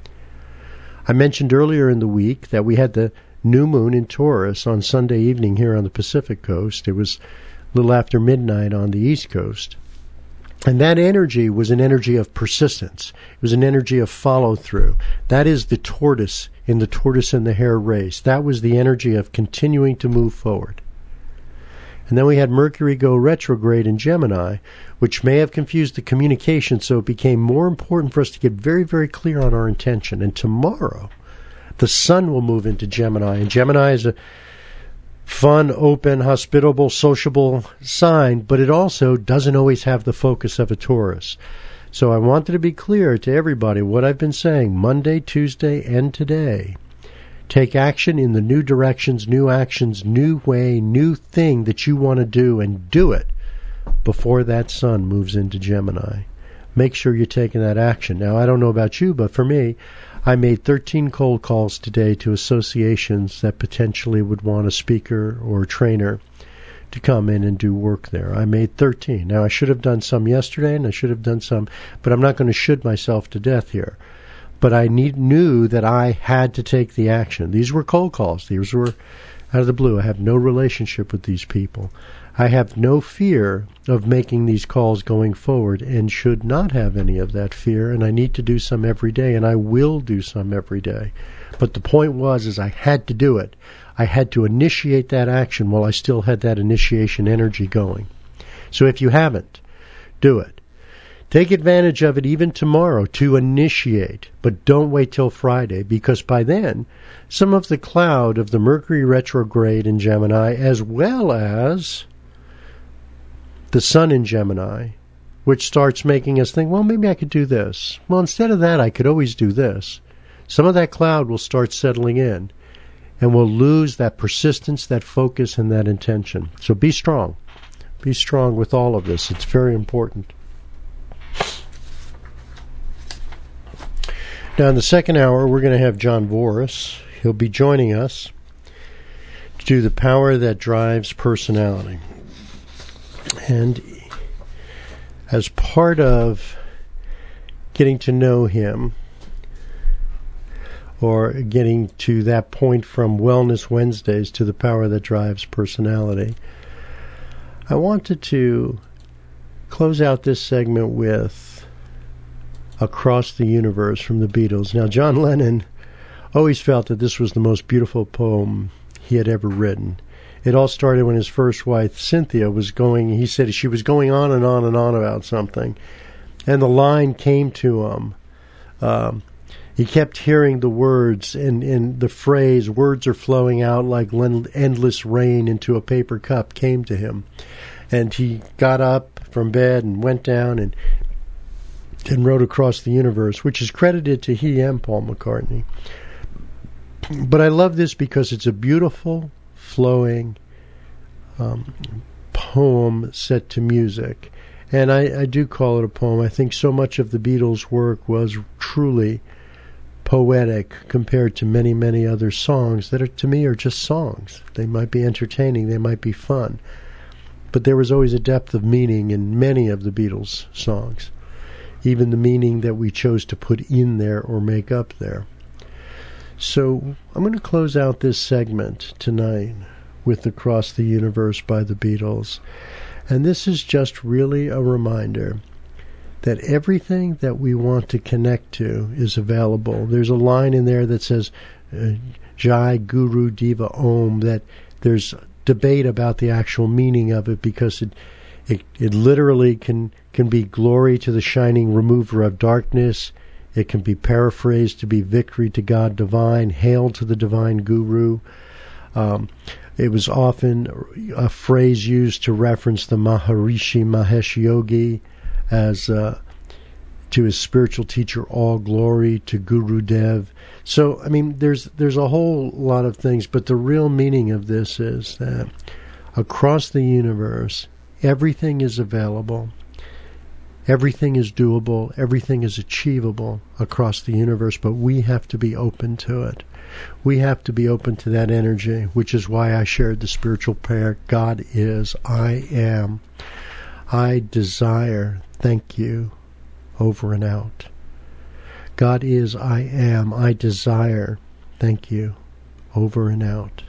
I mentioned earlier in the week that we had the new moon in Taurus on Sunday evening here on the Pacific Coast. It was a little after midnight on the East Coast. And that energy was an energy of persistence. It was an energy of follow-through. That is the tortoise in the tortoise and the hare race. That was the energy of continuing to move forward. And then we had Mercury go retrograde in Gemini, which may have confused the communication, so it became more important for us to get very, very clear on our intention. And tomorrow, the Sun will move into Gemini, and Gemini is a fun, open, hospitable, sociable sign, but it also doesn't always have the focus of a Taurus. So I wanted to be clear to everybody what I've been saying Monday, Tuesday, and today. Take action in the new directions, new actions, new way, new thing that you want to do, and do it before that Sun moves into Gemini. Make sure you're taking that action. Now, I don't know about you, but for me, I made thirteen cold calls today to associations that potentially would want a speaker or a trainer to come in and do work there. I made thirteen. Now, I should have done some yesterday, and I should have done some, but I'm not going to shoot myself to death here. But I need, knew that I had to take the action. These were cold calls. These were out of the blue. I have no relationship with these people. I have no fear of making these calls going forward and should not have any of that fear, and I need to do some every day, and I will do some every day. But the point was is I had to do it. I had to initiate that action while I still had that initiation energy going. So if you haven't, do it. Take advantage of it even tomorrow to initiate, but don't wait till Friday, because by then, some of the cloud of the Mercury retrograde in Gemini, as well as the Sun in Gemini, which starts making us think, well, maybe I could do this. Well, instead of that, I could always do this. Some of that cloud will start settling in, and we'll lose that persistence, that focus, and that intention. So be strong. Be strong with all of this. It's very important. Now, in the second hour, we're going to have John Voris. He'll be joining us to do the power that drives personality. And as part of getting to know him, or getting to that point from Wellness Wednesdays to the power that drives personality, I wanted to close out this segment with Across the Universe from the Beatles. Now, John Lennon always felt that this was the most beautiful poem he had ever written. It all started when his first wife, Cynthia, was going, he said she was going on and on and on about something. And the line came to him. Um, he kept hearing the words and, and the phrase, words are flowing out like endless rain into a paper cup, came to him. And he got up from bed and went down and and wrote Across the Universe, which is credited to he and Paul McCartney. But I love this because it's a beautiful, flowing um, poem set to music. And I, I do call it a poem. I think so much of the Beatles' work was truly poetic compared to many, many other songs that are, to me, are just songs. They might be entertaining, they might be fun. But there was always a depth of meaning in many of the Beatles' songs, even the meaning that we chose to put in there or make up there. So I'm going to close out this segment tonight with Across the Universe by the Beatles. And this is just really a reminder that everything that we want to connect to is available. There's a line in there that says, uh, Jai Guru Deva Om, that there's debate about the actual meaning of it, because it It, it literally can, can be glory to the shining remover of darkness. It can be paraphrased to be victory to God divine, hail to the divine guru. Um, it was often a phrase used to reference the Maharishi Mahesh Yogi as uh, to his spiritual teacher, all glory to Guru Dev. So, I mean, there's there's a whole lot of things, but the real meaning of this is that across the universe, everything is available. Everything is doable. Everything is achievable across the universe, but we have to be open to it. We have to be open to that energy, which is why I shared the spiritual prayer, God is, I am. I desire, thank you, over and out. God is, I am. I desire, thank you, over and out.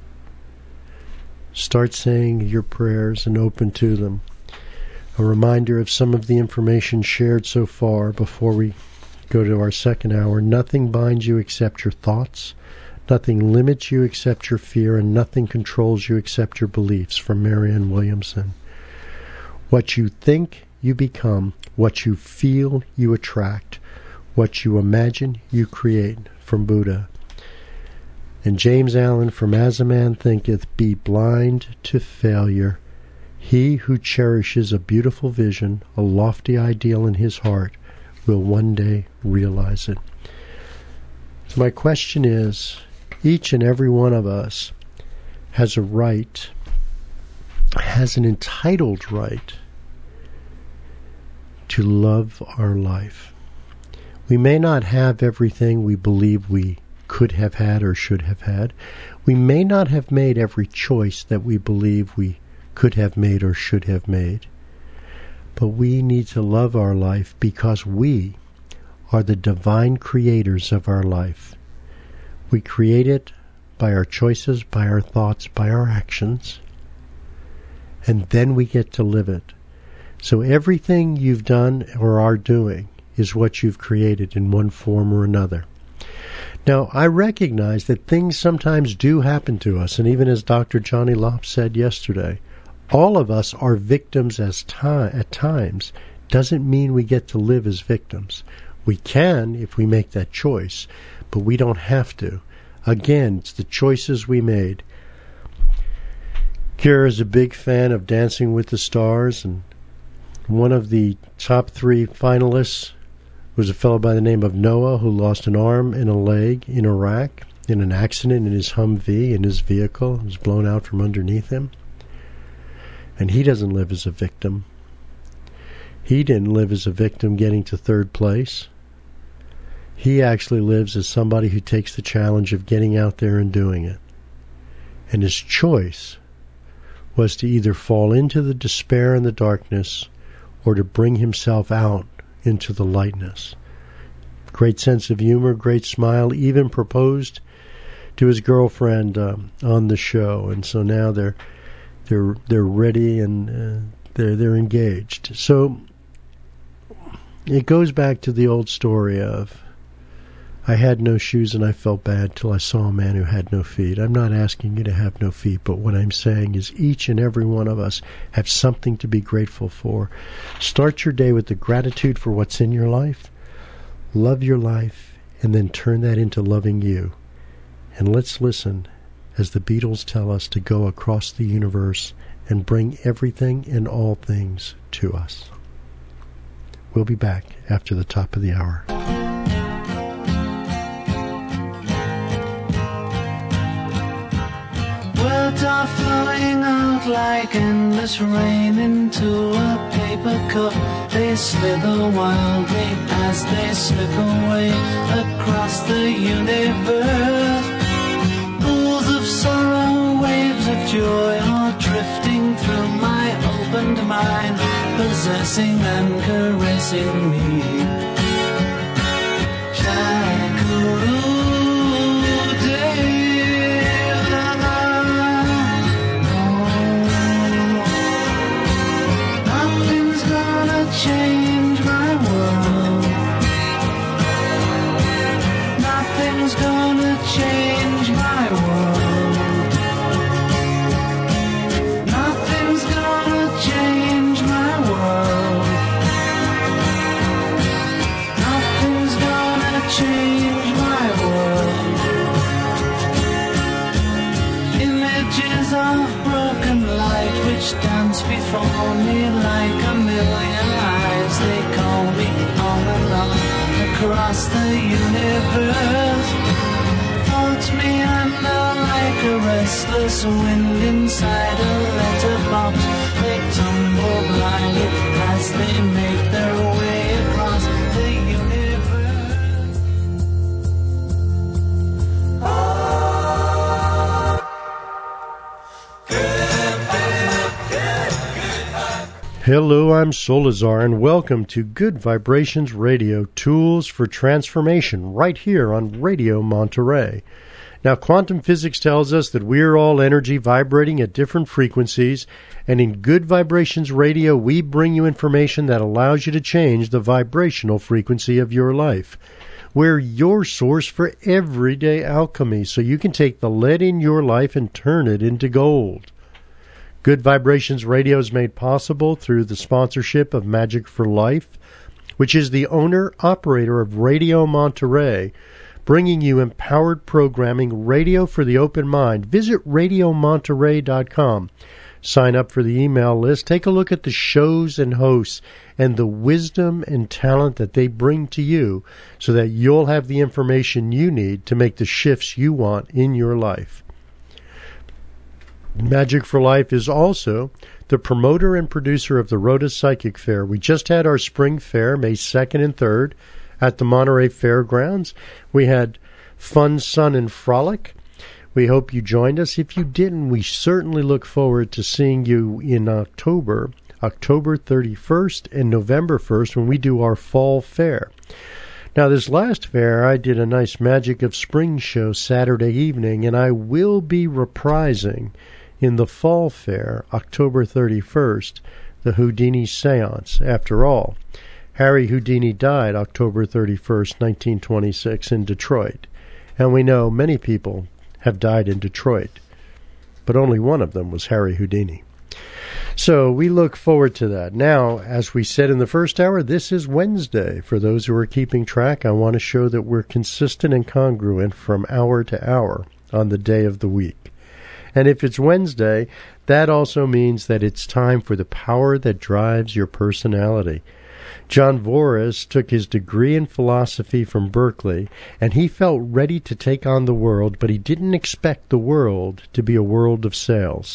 Start saying your prayers and open to them. A reminder of some of the information shared so far before we go to our second hour. Nothing binds you except your thoughts. Nothing limits you except your fear, and nothing controls you except your beliefs, from Marianne Williamson. What you think, you become. What you feel, you attract. What you imagine, you create, from Buddha. And James Allen, from As a Man Thinketh, be blind to failure. He who cherishes a beautiful vision, a lofty ideal in his heart, will one day realize it. So my question is, each and every one of us has a right, has an entitled right to love our life. We may not have everything we believe we could have had or should have had. We may not have made every choice that we believe we could have made or should have made. But we need to love our life because we are the divine creators of our life. We create it by our choices, by our thoughts, by our actions. and then we get to live it. So everything you've done or are doing is what you've created in one form or another. Now, I recognize that things sometimes do happen to us, and even as Doctor Johnny Lopp said yesterday, all of us are victims as ti- at times. Doesn't mean we get to live as victims. We can if we make that choice, but we don't have to. Again, it's the choices we made. Kira is a big fan of Dancing with the Stars, and one of the top three finalists was a fellow by the name of Noah, who lost an arm and a leg in Iraq in an accident in his Humvee, in his vehicle. It was blown out from underneath him. And he doesn't live as a victim. He didn't live as a victim getting to third place. He actually lives as somebody who takes the challenge of getting out there and doing it. And his choice was to either fall into the despair and the darkness or to bring himself out into the lightness. Great sense of humor, great smile, even proposed to his girlfriend um, on the show. And so now they're they're they're ready and uh, they're they're engaged. So it goes back to the old story of, I had no shoes and I felt bad till I saw a man who had no feet. I'm not asking you to have no feet, but what I'm saying is each and every one of us have something to be grateful for. Start your day with the gratitude for what's in your life. Love your life, and then turn that into loving you. And let's listen as the Beatles tell us to go across the universe and bring everything and all things to us. We'll be back after the top of the hour. Words are flowing out like endless rain into a paper cup. They slither wildly as they slip away across the universe. Pools of sorrow, waves of joy are drifting through my opened mind, possessing and caressing me. Shakuru. Change my world. Nothing's gonna change my world. Nothing's gonna change my world. Nothing's gonna change my world. Images of broken light which dance before me like a million eyes. They call me on and on across the universe. Thoughts meander like a restless wind inside a letterbox. They tumble blindly as they make their way across the universe. Oh, good, good, good, good. Hello, I'm Solazar, and welcome to Good Vibrations Radio, Tools for Transformation, right here on Radio Monterey. Now, quantum physics tells us that we're all energy vibrating at different frequencies, and in Good Vibrations Radio, we bring you information that allows you to change the vibrational frequency of your life. We're your source for everyday alchemy, so you can take the lead in your life and turn it into gold. Good Vibrations Radio is made possible through the sponsorship of Magic for Life, which is the owner-operator of Radio Monterey, bringing you empowered programming, radio for the open mind. Visit radio monterey dot com. Sign up for the email list. Take a look at the shows and hosts and the wisdom and talent that they bring to you so that you'll have the information you need to make the shifts you want in your life. Magic for Life is also the promoter and producer of the Rhoda Psychic Fair. We just had our spring fair, May second and third, at the Monterey Fairgrounds. We had fun, sun, and frolic. We hope you joined us. If you didn't, we certainly look forward to seeing you in October, October thirty-first and November first, when we do our fall fair. Now, this last fair, I did a nice Magic of Spring show Saturday evening, and I will be reprising in the Fall Fair, October thirty-first, the Houdini Seance. After all, Harry Houdini died October thirty-first, nineteen twenty-six, in Detroit, and we know many people have died in Detroit, but only one of them was Harry Houdini. So we look forward to that. Now, as we said in the first hour, this is Wednesday. For those who are keeping track, I want to show that we're consistent and congruent from hour to hour on the day of the week. And if it's Wednesday, that also means that it's time for the power that drives your personality. John Voris took his degree in philosophy from Berkeley, and he felt ready to take on the world, but he didn't expect the world to be a world of sales.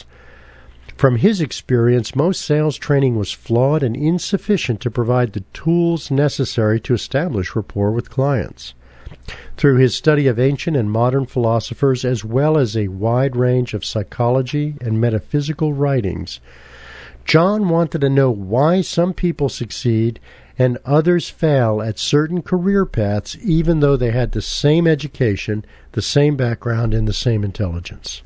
From his experience, most sales training was flawed and insufficient to provide the tools necessary to establish rapport with clients. Through his study of ancient and modern philosophers, as well as a wide range of psychology and metaphysical writings, John wanted to know why some people succeed and others fail at certain career paths, even though they had the same education, the same background, and the same intelligence.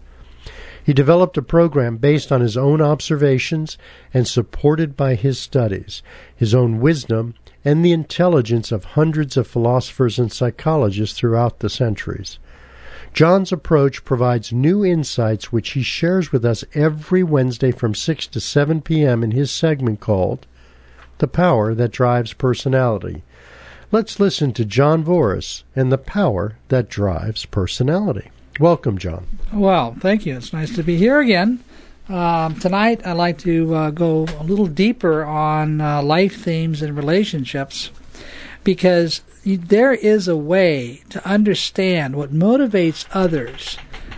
He developed a program based on his own observations and supported by his studies, his own wisdom, and the intelligence of hundreds of philosophers and psychologists throughout the centuries. John's approach provides new insights which he shares with us every Wednesday from six to seven p.m. in his segment called The Power That Drives Personality. Let's listen to John Voris and the power that drives personality. Welcome, John. Well, thank you. It's nice to be here again. Um, tonight, I'd like to uh, go a little deeper on uh, life themes and relationships, because there is a way to understand what motivates others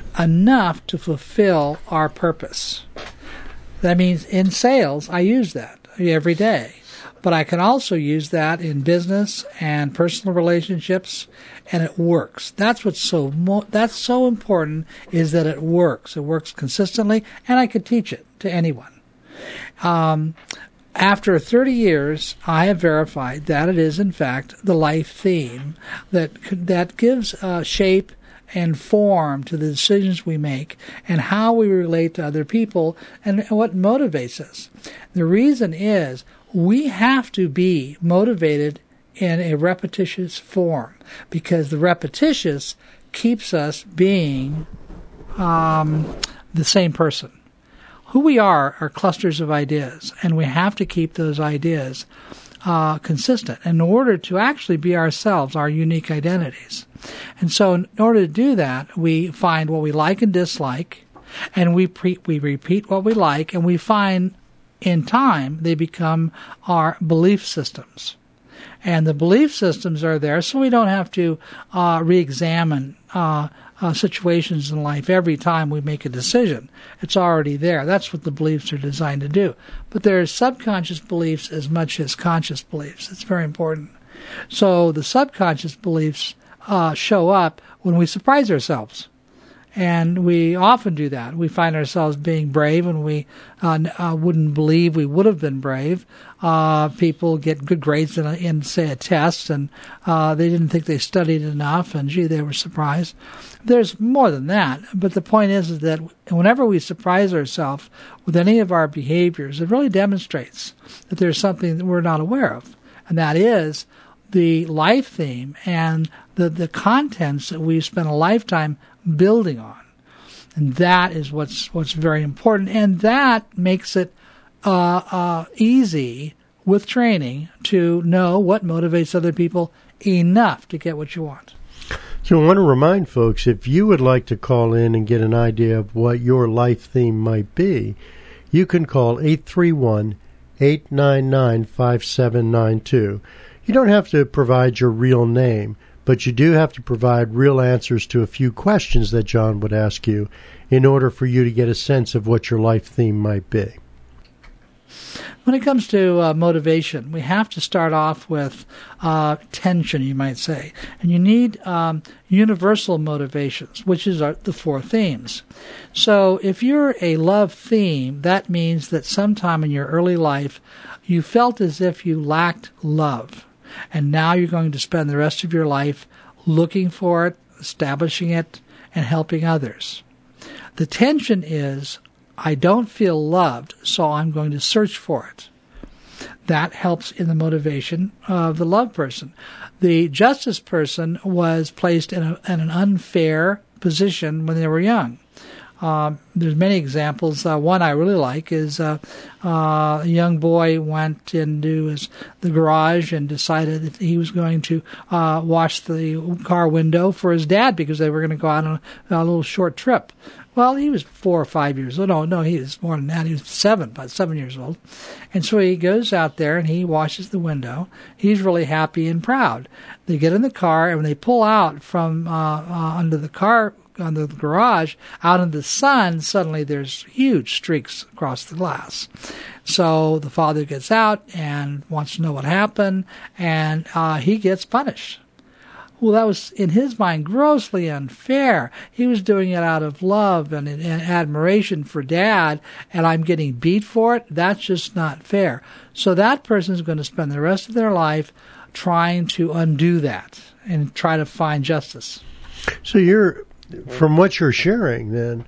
enough to fulfill our purpose. That means in sales, I use that every day. But I can also use that in business and personal relationships, and it works. That's what's so mo- that's so important, is that it works. It works consistently, and I could teach it to anyone. Um, after thirty years, I have verified that it is, in fact, the life theme that that gives uh, shape and form to the decisions we make and how we relate to other people and what motivates us. The reason is we have to be motivated in a repetitious form, because the repetitious keeps us being um, the same person. Who we are are clusters of ideas, and we have to keep those ideas uh, consistent in order to actually be ourselves, our unique identities. And so in order to do that, we find what we like and dislike, and we pre- we repeat what we like, and we find in time they become our belief systems. And the belief systems are there so we don't have to uh, re-examine uh, uh, situations in life every time we make a decision. It's already there. That's what the beliefs are designed to do. But there are subconscious beliefs as much as conscious beliefs. It's very important. So the subconscious beliefs uh, show up when we surprise ourselves. And we often do that. We find ourselves being brave when we uh, uh, wouldn't believe we would have been brave. Uh, people get good grades in, a, in, say, a test, and uh, they didn't think they studied enough, and, gee, they were surprised. There's more than that, but the point is, is that whenever we surprise ourselves with any of our behaviors, it really demonstrates that there's something that we're not aware of, and that is the life theme and the, the contents that we've spent a lifetime building on. And that is what's what's very important, and that makes it uh, uh, easy with training to know what motivates other people enough to get what you want. So I want to remind folks, if you would like to call in and get an idea of what your life theme might be, you can call eight three one, eight nine nine, five seven nine two. You don't have to provide your real name, but you do have to provide real answers to a few questions that John would ask you in order for you to get a sense of what your life theme might be. When it comes to uh, motivation, we have to start off with uh, tension, you might say. And you need um, universal motivations, which is our, the four themes. So if you're a love theme, that means that sometime in your early life, you felt as if you lacked love. And now you're going to spend the rest of your life looking for it, establishing it, and helping others. The tension is, I don't feel loved, so I'm going to search for it. That helps in the motivation of the love person. The justice person was placed in, a, in an unfair position when they were young. Uh, there's many examples. Uh, one I really like is uh, uh, a young boy went into his, the garage and decided that he was going to uh, wash the car window for his dad because they were going to go on a, a little short trip. Well, he was four or five years old. No, no, he was more than that. He was seven, about seven years old. And so he goes out there and he washes the window. He's really happy and proud. They get in the car, and when they pull out from uh, uh, under the car, under the garage, out in the sun, suddenly there's huge streaks across the glass. So the father gets out and wants to know what happened, and uh, he gets punished. Well, that was, in his mind, grossly unfair. He was doing it out of love and, and admiration for Dad, and I'm getting beat for it? That's just not fair. So that person is going to spend the rest of their life trying to undo that and try to find justice. So you're, from what you're sharing, then,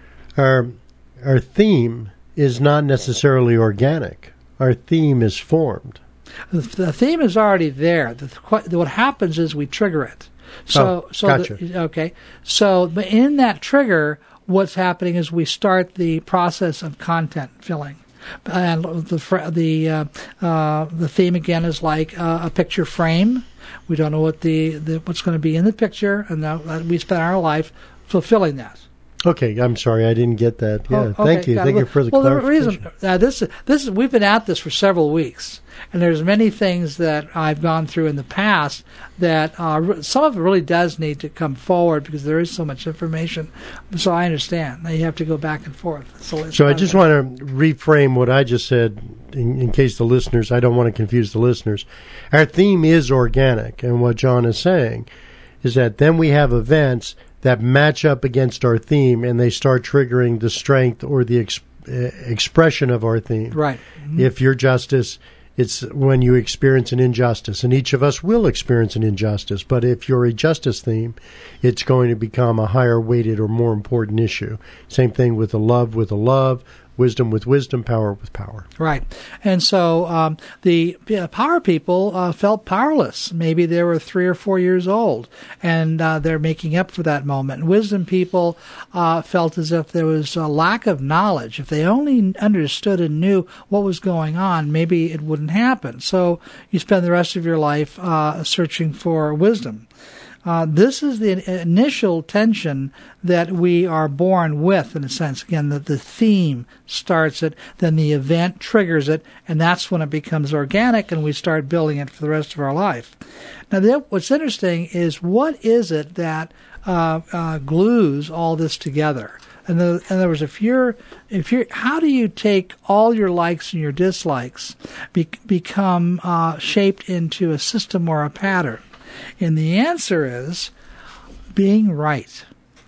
our our theme is not necessarily organic. Our theme is formed. The theme is already there. The, what happens is we trigger it. So, oh, so gotcha. The, okay. So, but in that trigger, what's happening is we start the process of content filling. And the the uh, uh, the theme again is like uh, a picture frame. We don't know what the, the what's going to be in the picture, and that, we spend our life fulfilling that. Okay, I'm sorry, I didn't get that. Yeah, oh, okay, thank you, thank it. you for the well, clarification. The reason uh, this this is we've been at this for several weeks, and there's many things that I've gone through in the past that uh, some of it really does need to come forward because there is so much information. So I understand. Now you have to go back and forth. So, so I just want to reframe what I just said in, in case the listeners. I don't want to confuse the listeners. Our theme is organic, and what John is saying is that then we have events that match up against our theme, and they start triggering the strength or the ex- uh, expression of our theme. Right. Mm-hmm. If you're justice, it's when you experience an injustice, and each of us will experience an injustice. But if you're a justice theme, it's going to become a higher weighted or more important issue. Same thing with a love with a love, wisdom with wisdom, power with power. Right. And so um, the uh, power people uh, felt powerless. Maybe they were three or four years old, and uh, they're making up for that moment. And wisdom people uh, felt as if there was a lack of knowledge. If they only understood and knew what was going on, maybe it wouldn't happen. So you spend the rest of your life uh, searching for wisdom. Uh, this is the initial tension that we are born with, in a sense. Again, that the theme starts it, then the event triggers it, and that's when it becomes organic, and we start building it for the rest of our life. Now, the, what's interesting is what is it that uh, uh, glues all this together? In, the, in other words, if you're, if you're, how do you take all your likes and your dislikes, be, become uh, shaped into a system or a pattern? And the answer is being right.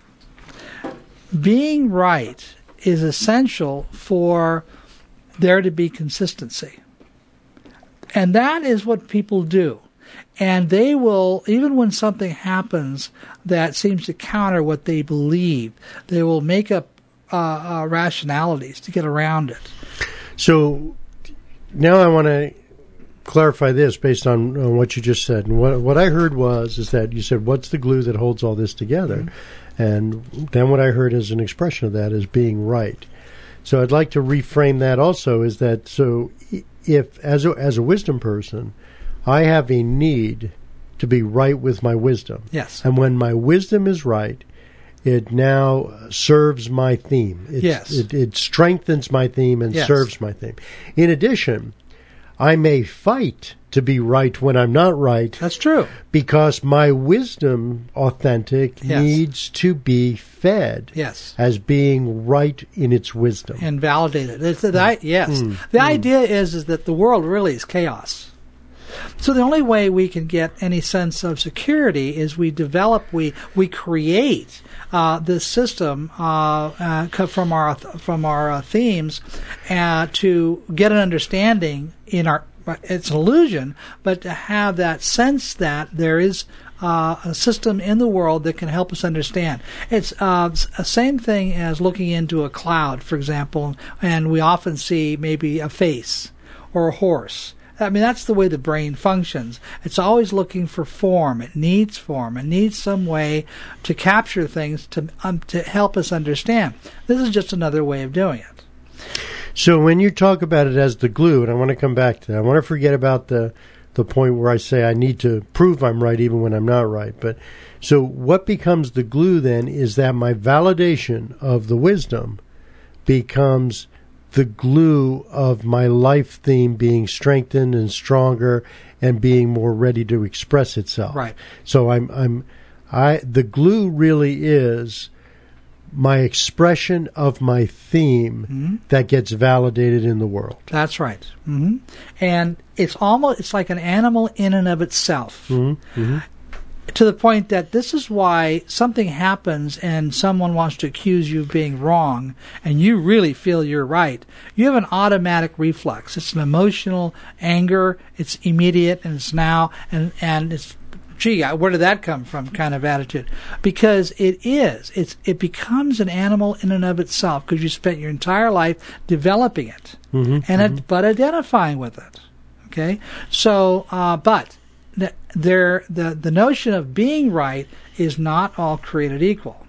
Being right is essential for there to be consistency. And that is what people do. And they will, even when something happens that seems to counter what they believe, they will make up uh, uh, rationalities to get around it. So now I want to clarify this based on, on what you just said. And what what I heard was is that you said, what's the glue that holds all this together? Mm-hmm. And then what I heard as an expression of that is being right. So I'd like to reframe that also is that, so if as a, as a wisdom person, I have a need to be right with my wisdom. Yes. And when my wisdom is right, it now serves my theme. It's, yes. It, it strengthens my theme and yes. serves my theme. In addition, I may fight to be right when I'm not right. That's true. Because my wisdom, authentic, yes. needs to be fed yes. as being right in its wisdom. And validated. It's the, the, yes. Mm. The mm. idea is, is that the world really is chaos. So the only way we can get any sense of security is we develop, we we create uh, this system uh, uh, from our from our uh, themes uh, to get an understanding in our it's an illusion, but to have that sense that there is uh, a system in the world that can help us understand. It's uh, the same thing as looking into a cloud, for example, and we often see maybe a face or a horse. I mean, that's the way the brain functions. It's always looking for form. It needs form. It needs some way to capture things to um, to help us understand. This is just another way of doing it. So when you talk about it as the glue, and I want to come back to that, I want to forget about the the point where I say I need to prove I'm right even when I'm not right. But so what becomes the glue then is that my validation of the wisdom becomes the glue of my life theme being strengthened and stronger and being more ready to express itself. Right. So I'm I'm I the glue really is my expression of my theme mm-hmm. that gets validated in the world. That's right. Mm-hmm. And it's almost it's like an animal in and of itself. Mm-hmm. Mm-hmm. To the point that this is why something happens and someone wants to accuse you of being wrong and you really feel you're right. You have an automatic reflex. It's an emotional anger. It's immediate and it's now and, and it's, gee, where did that come from kind of attitude? Because it is. It's It becomes an animal in and of itself because you spent your entire life developing it mm-hmm. and mm-hmm. it, but identifying with it. Okay? So, uh, but... There, the the notion of being right is not all created equal.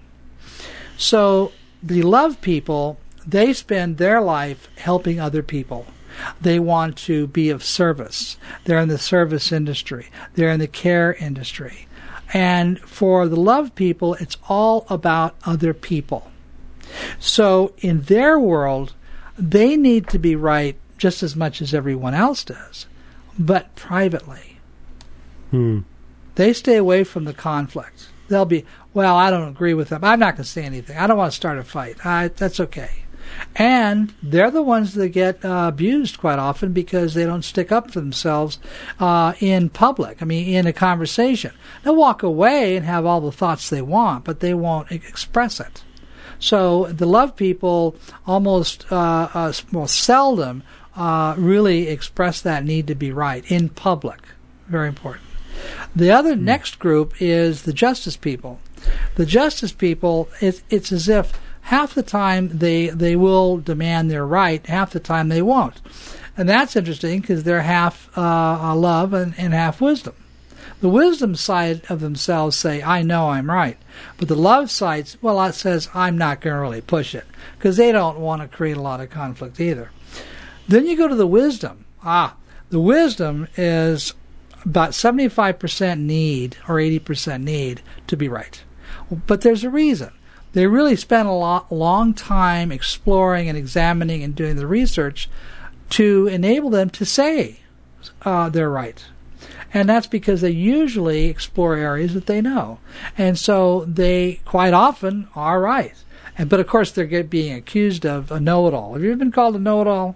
So the love people, they spend their life helping other people. They want to be of service. They're in the service industry. They're in the care industry. And for the love people, it's all about other people. So in their world, they need to be right just as much as everyone else does, but privately. Hmm. They stay away from the conflict. They'll be, well, I don't agree with them. I'm not going to say anything. I don't want to start a fight. I, that's okay. And they're the ones that get uh, abused quite often because they don't stick up for themselves uh, in public. I mean, in a conversation. They'll walk away and have all the thoughts they want, but they won't express it. So the love people almost, uh, uh, well, seldom uh, really express that need to be right in public. Very important. The other mm. next group is the justice people. The justice people, it, it's as if half the time they they will demand their right, half the time they won't. And that's interesting because they're half uh, love and, and half wisdom. The wisdom side of themselves say, I know I'm right. But the love side, well, it says, I'm not going to really push it because they don't want to create a lot of conflict either. Then you go to the wisdom. Ah, the wisdom is about seventy-five percent need or eighty percent need to be right. But there's a reason. They really spend a lot, long time exploring and examining and doing the research to enable them to say uh, they're right. And that's because they usually explore areas that they know. And so they quite often are right. And, but of course they're get, being accused of a know-it-all. Have you ever been called a know-it-all?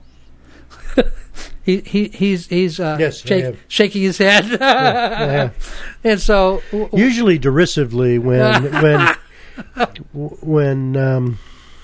He he he's he's uh, yes, shake, shaking his head, yeah, and so usually derisively when when when um,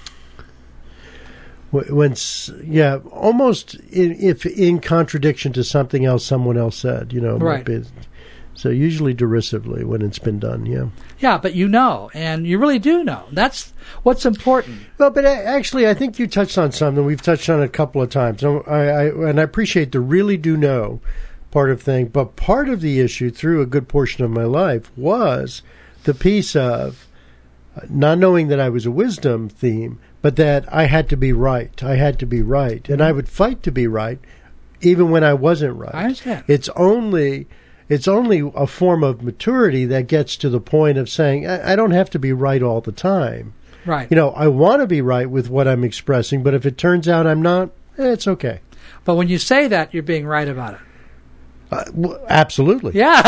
when yeah, almost in, if in contradiction to something else someone else said, you know, right. Be, so usually derisively when it's been done, yeah. Yeah, but you know, and you really do know. That's what's important. Well, but actually, I think you touched on something we've touched on a couple of times. I, I, and I appreciate the really do know part of thing. But part of the issue through a good portion of my life was the piece of not knowing that I was a wisdom theme, but that I had to be right. I had to be right. And I would fight to be right, even when I wasn't right. I understand. It's only... It's only a form of maturity that gets to the point of saying, I, I don't have to be right all the time. Right. You know, I want to be right with what I'm expressing, but if it turns out I'm not, eh, it's okay. But when you say that, you're being right about it. Uh, w- absolutely. Yeah.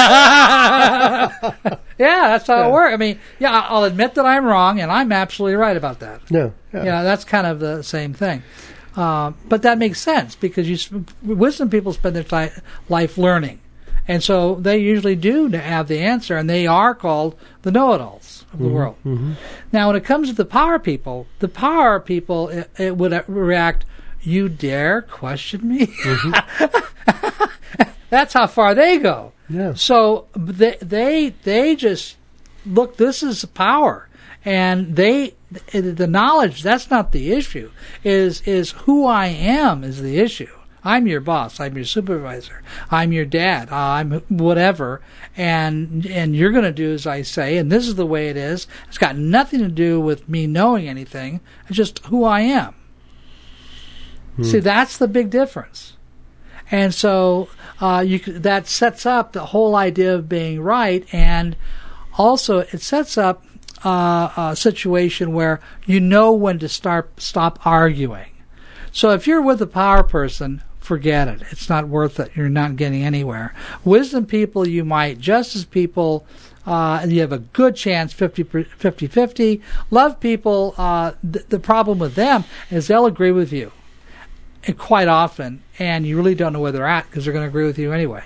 Yeah, that's how yeah. it works. I mean, yeah, I'll admit that I'm wrong, and I'm absolutely right about that. No. Yeah, yeah that's kind of the same thing. Uh, but that makes sense because you, wisdom people spend their ti- life learning. And so they usually do have the answer, and they are called the know-it-alls of the mm-hmm, world. Mm-hmm. Now, when it comes to the power people, the power people it, it would react, you dare question me? Mm-hmm. That's how far they go. Yeah. So they they they just look. This is power, and they the knowledge. That's not the issue. Is is who I am is the issue. I'm your boss. I'm your supervisor. I'm your dad. I'm whatever, and and you're going to do as I say. And this is the way it is. It's got nothing to do with me knowing anything. It's just who I am. Hmm. See, that's the big difference. And so uh, you that sets up the whole idea of being right, and also it sets up uh, a situation where you know when to start stop arguing. So if you're with a power person, forget it. It's not worth it. You're not getting anywhere. Wisdom people, you might. Justice people, uh, you have a good chance, fifty-fifty. Love people, uh, th- the problem with them is they'll agree with you. And quite often, and you really don't know where they're at because they're going to agree with you anyway.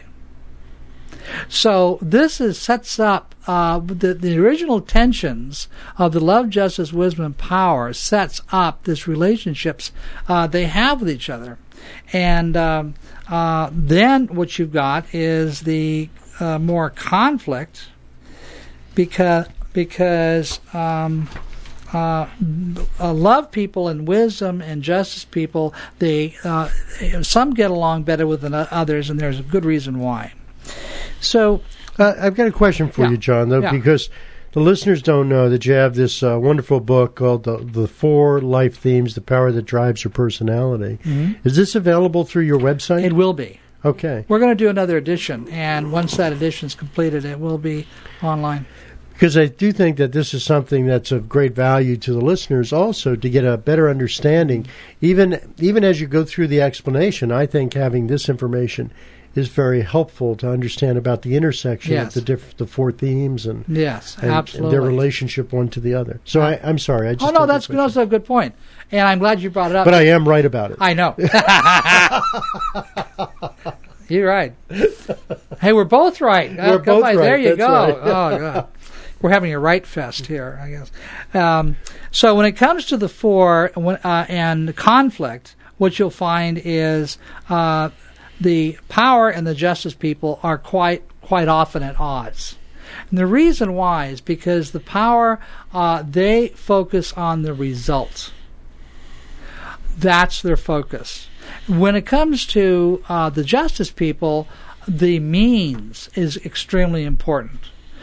So this is sets up uh, the the original tensions of the love, justice, wisdom, and power sets up this relationships uh, they have with each other, and um, uh, then what you've got is the uh, more conflict because because. Um, Uh, uh, love people and wisdom and justice people, they uh, some get along better with than others, and there's a good reason why. So, uh, I've got a question for yeah, you, John, though, yeah. because the listeners don't know that you have this uh, wonderful book called the, the Four Life Themes: The Power That Drives Your Personality. Mm-hmm. Is this available through your website? It will be. Okay. We're going to do another edition, and once that edition is completed, it will be online. Because I do think that this is something that's of great value to the listeners also to get a better understanding. Even even as you go through the explanation, I think having this information is very helpful to understand about the intersection yes. of the diff- the four themes and, yes, and, absolutely. and their relationship one to the other. So I, I'm sorry. I just oh, no, that's, no, that's a good point. And I'm glad you brought it up. But I am right about it. I know. You're right. Hey, we're both right. We're uh, both by, right. There you That's go. right. Oh, God. We're having a right fest here, I guess. Um, so when it comes to the four uh, and conflict, what you'll find is uh, the power and the justice people are quite quite often at odds. And the reason why is because the power, uh, they focus on the results. That's their focus. When it comes to uh, the justice people, the means is extremely important.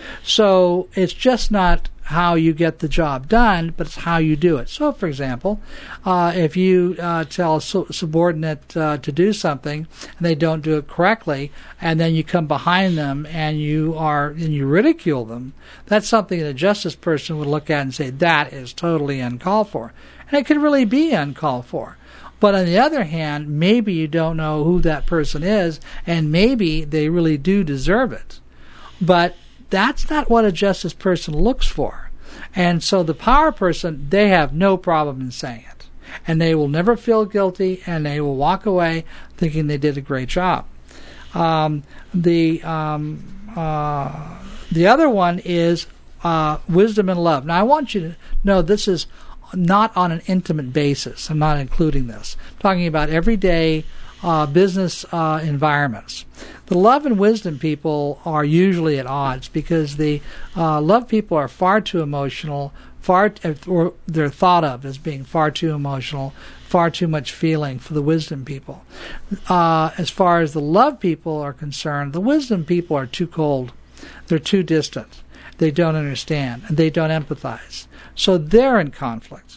So it's just not how you get the job done, but it's how you do it. So, for example, uh, if you uh, tell a su- subordinate uh, to do something and they don't do it correctly, and then you come behind them and you are and you ridicule them, that's something that a justice person would look at and say that is totally uncalled for, and it could really be uncalled for. But on the other hand, maybe you don't know who that person is, and maybe they really do deserve it. But that's not what a justice person looks for. And so the power person, they have no problem in saying it. And they will never feel guilty, and they will walk away thinking they did a great job. Um, the um, uh, the other one is uh, wisdom and love. Now, I want you to know this is not on an intimate basis. I'm not including this. I'm talking about everyday uh, business uh, environments. The love and wisdom people are usually at odds because the uh, love people are far too emotional, far or they're thought of as being far too emotional, far too much feeling for the wisdom people. Uh, as far as the love people are concerned, the wisdom people are too cold. They're too distant. They don't understand, and they don't empathize. So they're in conflict.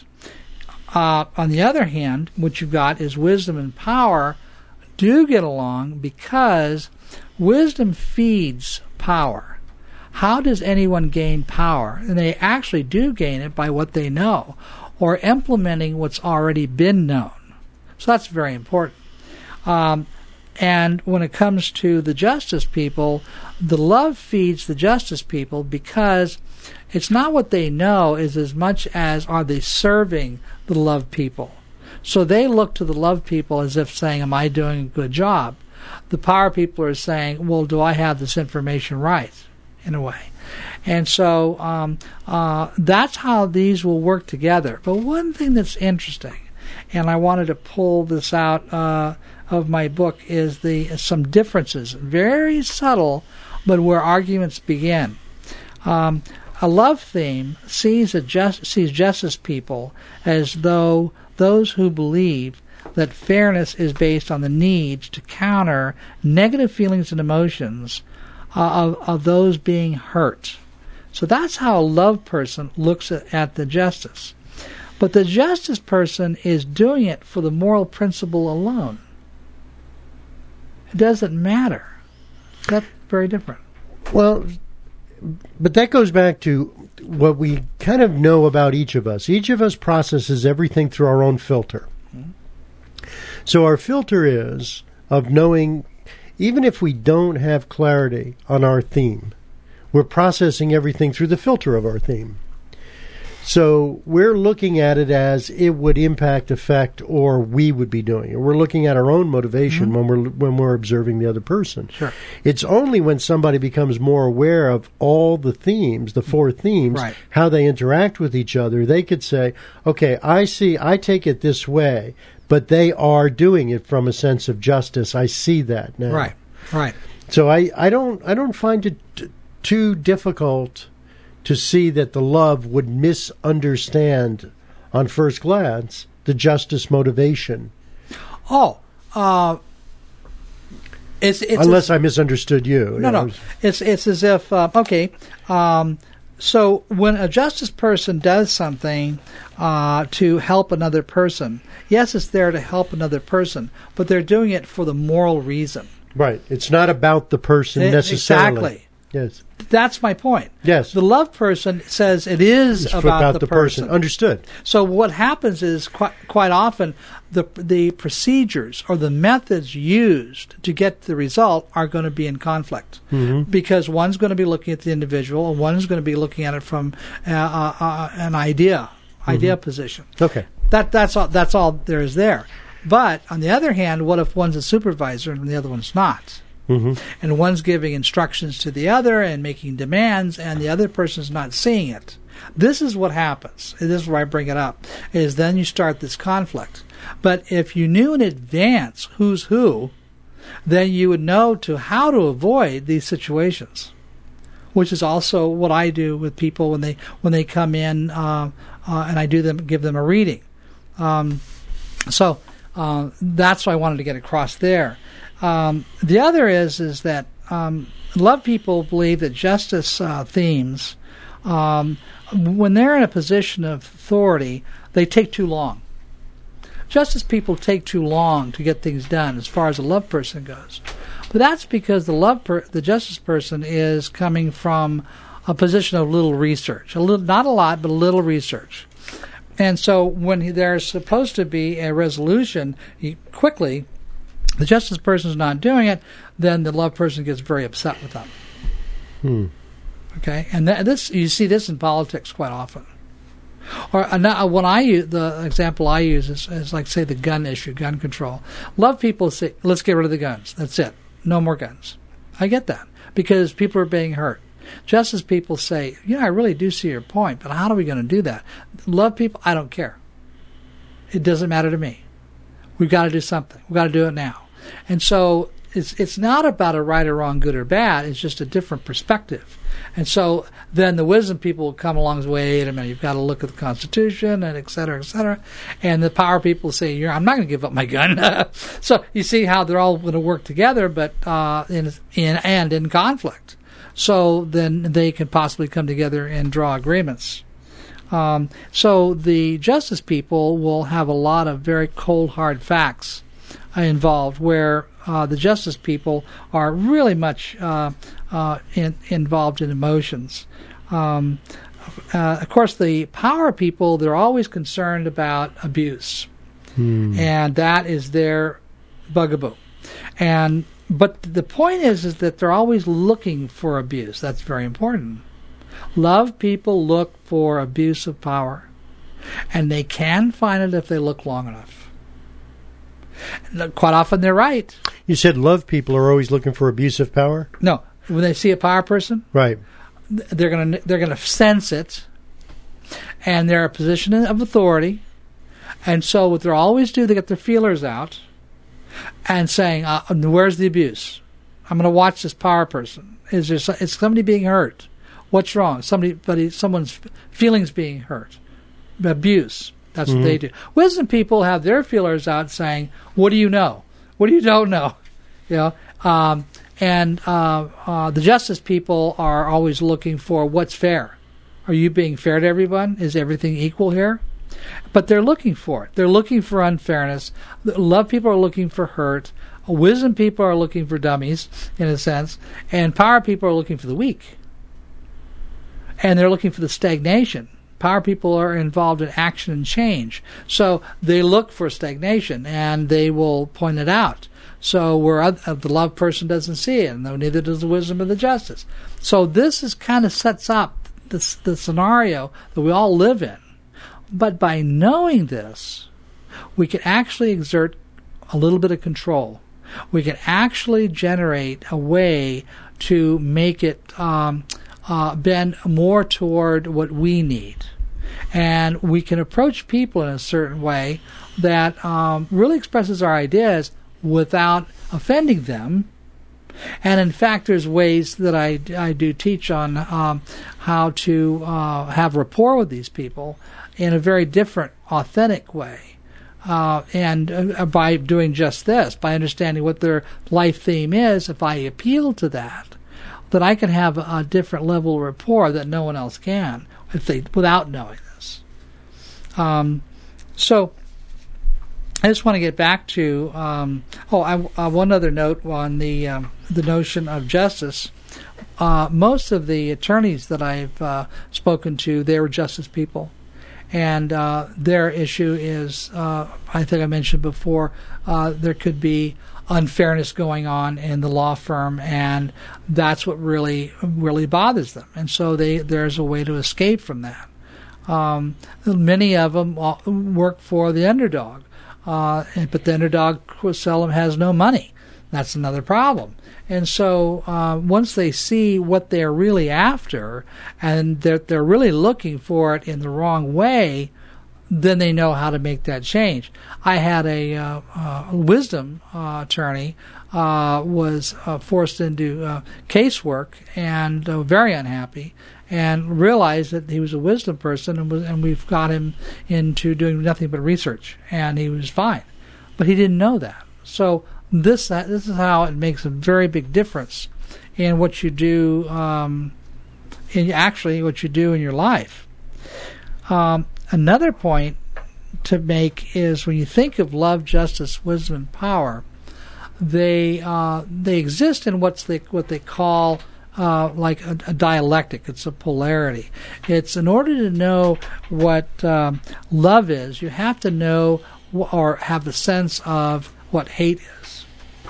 Uh, on the other hand, what you've got is wisdom and power do get along because wisdom feeds power. How does anyone gain power? And they actually do gain it by what they know or implementing what's already been known. So that's very important. Um, and when it comes to the justice people, the love feeds the justice people because it's not what they know is as much as are they serving the love people. So they look to the love people as if saying, am I doing a good job? The power people are saying, well, do I have this information right, in a way? And so um, uh, that's how these will work together. But one thing that's interesting and I wanted to pull this out uh, of my book, is the some differences, very subtle, but where arguments begin. Um, a love theme sees a just, sees justice people as though those who believe that fairness is based on the need to counter negative feelings and emotions uh, of, of those being hurt. So that's how a love person looks at, at the justice. But the justice person is doing it for the moral principle alone. It doesn't matter. That's very different. Well, but that goes back to what we kind of know about each of us. Each of us processes everything through our own filter. Mm-hmm. So our filter is of knowing, even if we don't have clarity on our theme, we're processing everything through the filter of our theme. So we're looking at it as it would impact, affect, or we would be doing it. We're looking at our own motivation mm-hmm. when we're when we're observing the other person. Sure. It's only when somebody becomes more aware of all the themes, the four themes, right. how they interact with each other, they could say, okay, I see, I take it this way, but they are doing it from a sense of justice. I see that now. Right, right. So I, I don't I don't find it t- too difficult to see that the love would misunderstand on first glance the justice motivation. Oh, uh, it's, it's unless a, I misunderstood you. No, you know. no. It's it's as if uh, okay. Um, so when a justice person does something uh, to help another person, yes, it's there to help another person, but they're doing it for the moral reason. Right. It's not about the person it, necessarily. Exactly. Yes. That's my point. Yes. The love person says it is it's about, about the, the person. person. Understood. So what happens is quite, quite often the the procedures or the methods used to get the result are going to be in conflict mm-hmm. because one's going to be looking at the individual and one's going to be looking at it from uh, uh, uh, an idea idea mm-hmm. position. Okay. That that's all. That's all there is there. But on the other hand, what if one's a supervisor and the other one's not? Mm-hmm. And one's giving instructions to the other and making demands, and the other person's not seeing it. This is what happens. And this is where I bring it up, is then you start this conflict. But if you knew in advance who's who, then you would know to how to avoid these situations, which is also what I do with people when they when they come in uh, uh, and I do them give them a reading. Um, so uh, that's what I wanted to get across there. Um, the other is is that um, love people believe that justice uh, themes, um, when they're in a position of authority, they take too long. Justice people take too long to get things done as far as a love person goes. But that's because the love per- the justice person is coming from a position of little research, a little, not a lot, but a little research. And so when there's supposed to be a resolution he, quickly, the justice person is not doing it, then the love person gets very upset with them. Hmm. Okay, and th- this you see this in politics quite often. Or uh, when I use the example I use is, is like say the gun issue, gun control. Love people say, let's get rid of the guns. That's it. No more guns. I get that because people are being hurt. Justice people say, you know, I really do see your point, but how are we going to do that? Love people, I don't care. It doesn't matter to me. We've got to do something. We've got to do it now. And so it's it's not about a right or wrong, good or bad. It's just a different perspective. And so then the wisdom people will come along and say, wait a minute, you've got to look at the Constitution and et cetera, et cetera. And the power people say, You're, I'm not going to give up my gun. So you see how they're all going to work together, but uh, in, in and in conflict. So then they can possibly come together and draw agreements. Um, so the justice people will have a lot of very cold, hard facts involved, where uh, the justice people are really much uh, uh, in, involved in emotions. Um, uh, of course, the power people, they're always concerned about abuse, hmm. and that is their bugaboo. And but the point is, is that they're always looking for abuse. That's very important. Love people look for abuse of power, and they can find it if they look long enough. Quite often they're right. You said love people are always looking for abuse of power? No. When they see a power person, right, they're going to they're going to sense it, and they're a position of authority, And so what they'll always do, they get their feelers out and saying, uh, where's the abuse? I'm going to watch this power person. Is there is somebody being hurt? What's wrong? Somebody, someone's feelings being hurt. Abuse. That's mm-hmm. what they do. Wisdom people have their feelers out saying, what do you know? What do you don't know? You know, um, and uh, uh, the justice people are always looking for what's fair. Are you being fair to everyone? Is everything equal here? But they're looking for it. They're looking for unfairness. Love people are looking for hurt. Wisdom people are looking for dummies, in a sense. And power people are looking for the weak. And they're looking for the stagnation. Power people are involved in action and change. So they look for stagnation, and they will point it out. So where other, the love person doesn't see it, and neither does the wisdom or the justice. So this is kind of sets up this, the scenario that we all live in. But by knowing this, we can actually exert a little bit of control. We can actually generate a way to make it um, uh, bend more toward what we need. And we can approach people in a certain way that um, really expresses our ideas without offending them. And in fact, there's ways that I, I do teach on um, how to uh, have rapport with these people in a very different, authentic way. Uh, and uh, by doing just this, by understanding what their life theme is, if I appeal to that, then I can have a, a different level of rapport that no one else can if they without knowing this. Um, so I just want to get back to um, oh, I, uh, one other note on the um, the notion of justice. Uh, most of the attorneys that I've uh, spoken to, they were justice people. And uh, their issue is, uh, I think I mentioned before, uh, there could be unfairness going on in the law firm, and that's what really, really bothers them. And so they, there's a way to escape from that. Um, many of them work for the underdog, uh, but the underdog seldom has no money. That's another problem. And so uh, once they see what they're really after, and they're, they're really looking for it in the wrong way, then they know how to make that change. I had a uh, uh, wisdom uh, attorney uh, was uh, forced into uh, casework and uh, very unhappy, and realized that he was a wisdom person, and, was, and we've got him into doing nothing but research, and he was fine. But he didn't know that. So This this is how it makes a very big difference in what you do, um, in actually what you do in your life. Um, another point to make is when you think of love, justice, wisdom, and power, they uh, they exist in what's they what they call uh, like a, a dialectic. It's a polarity. It's in order to know what um, love is, you have to know or have the sense of what hate is.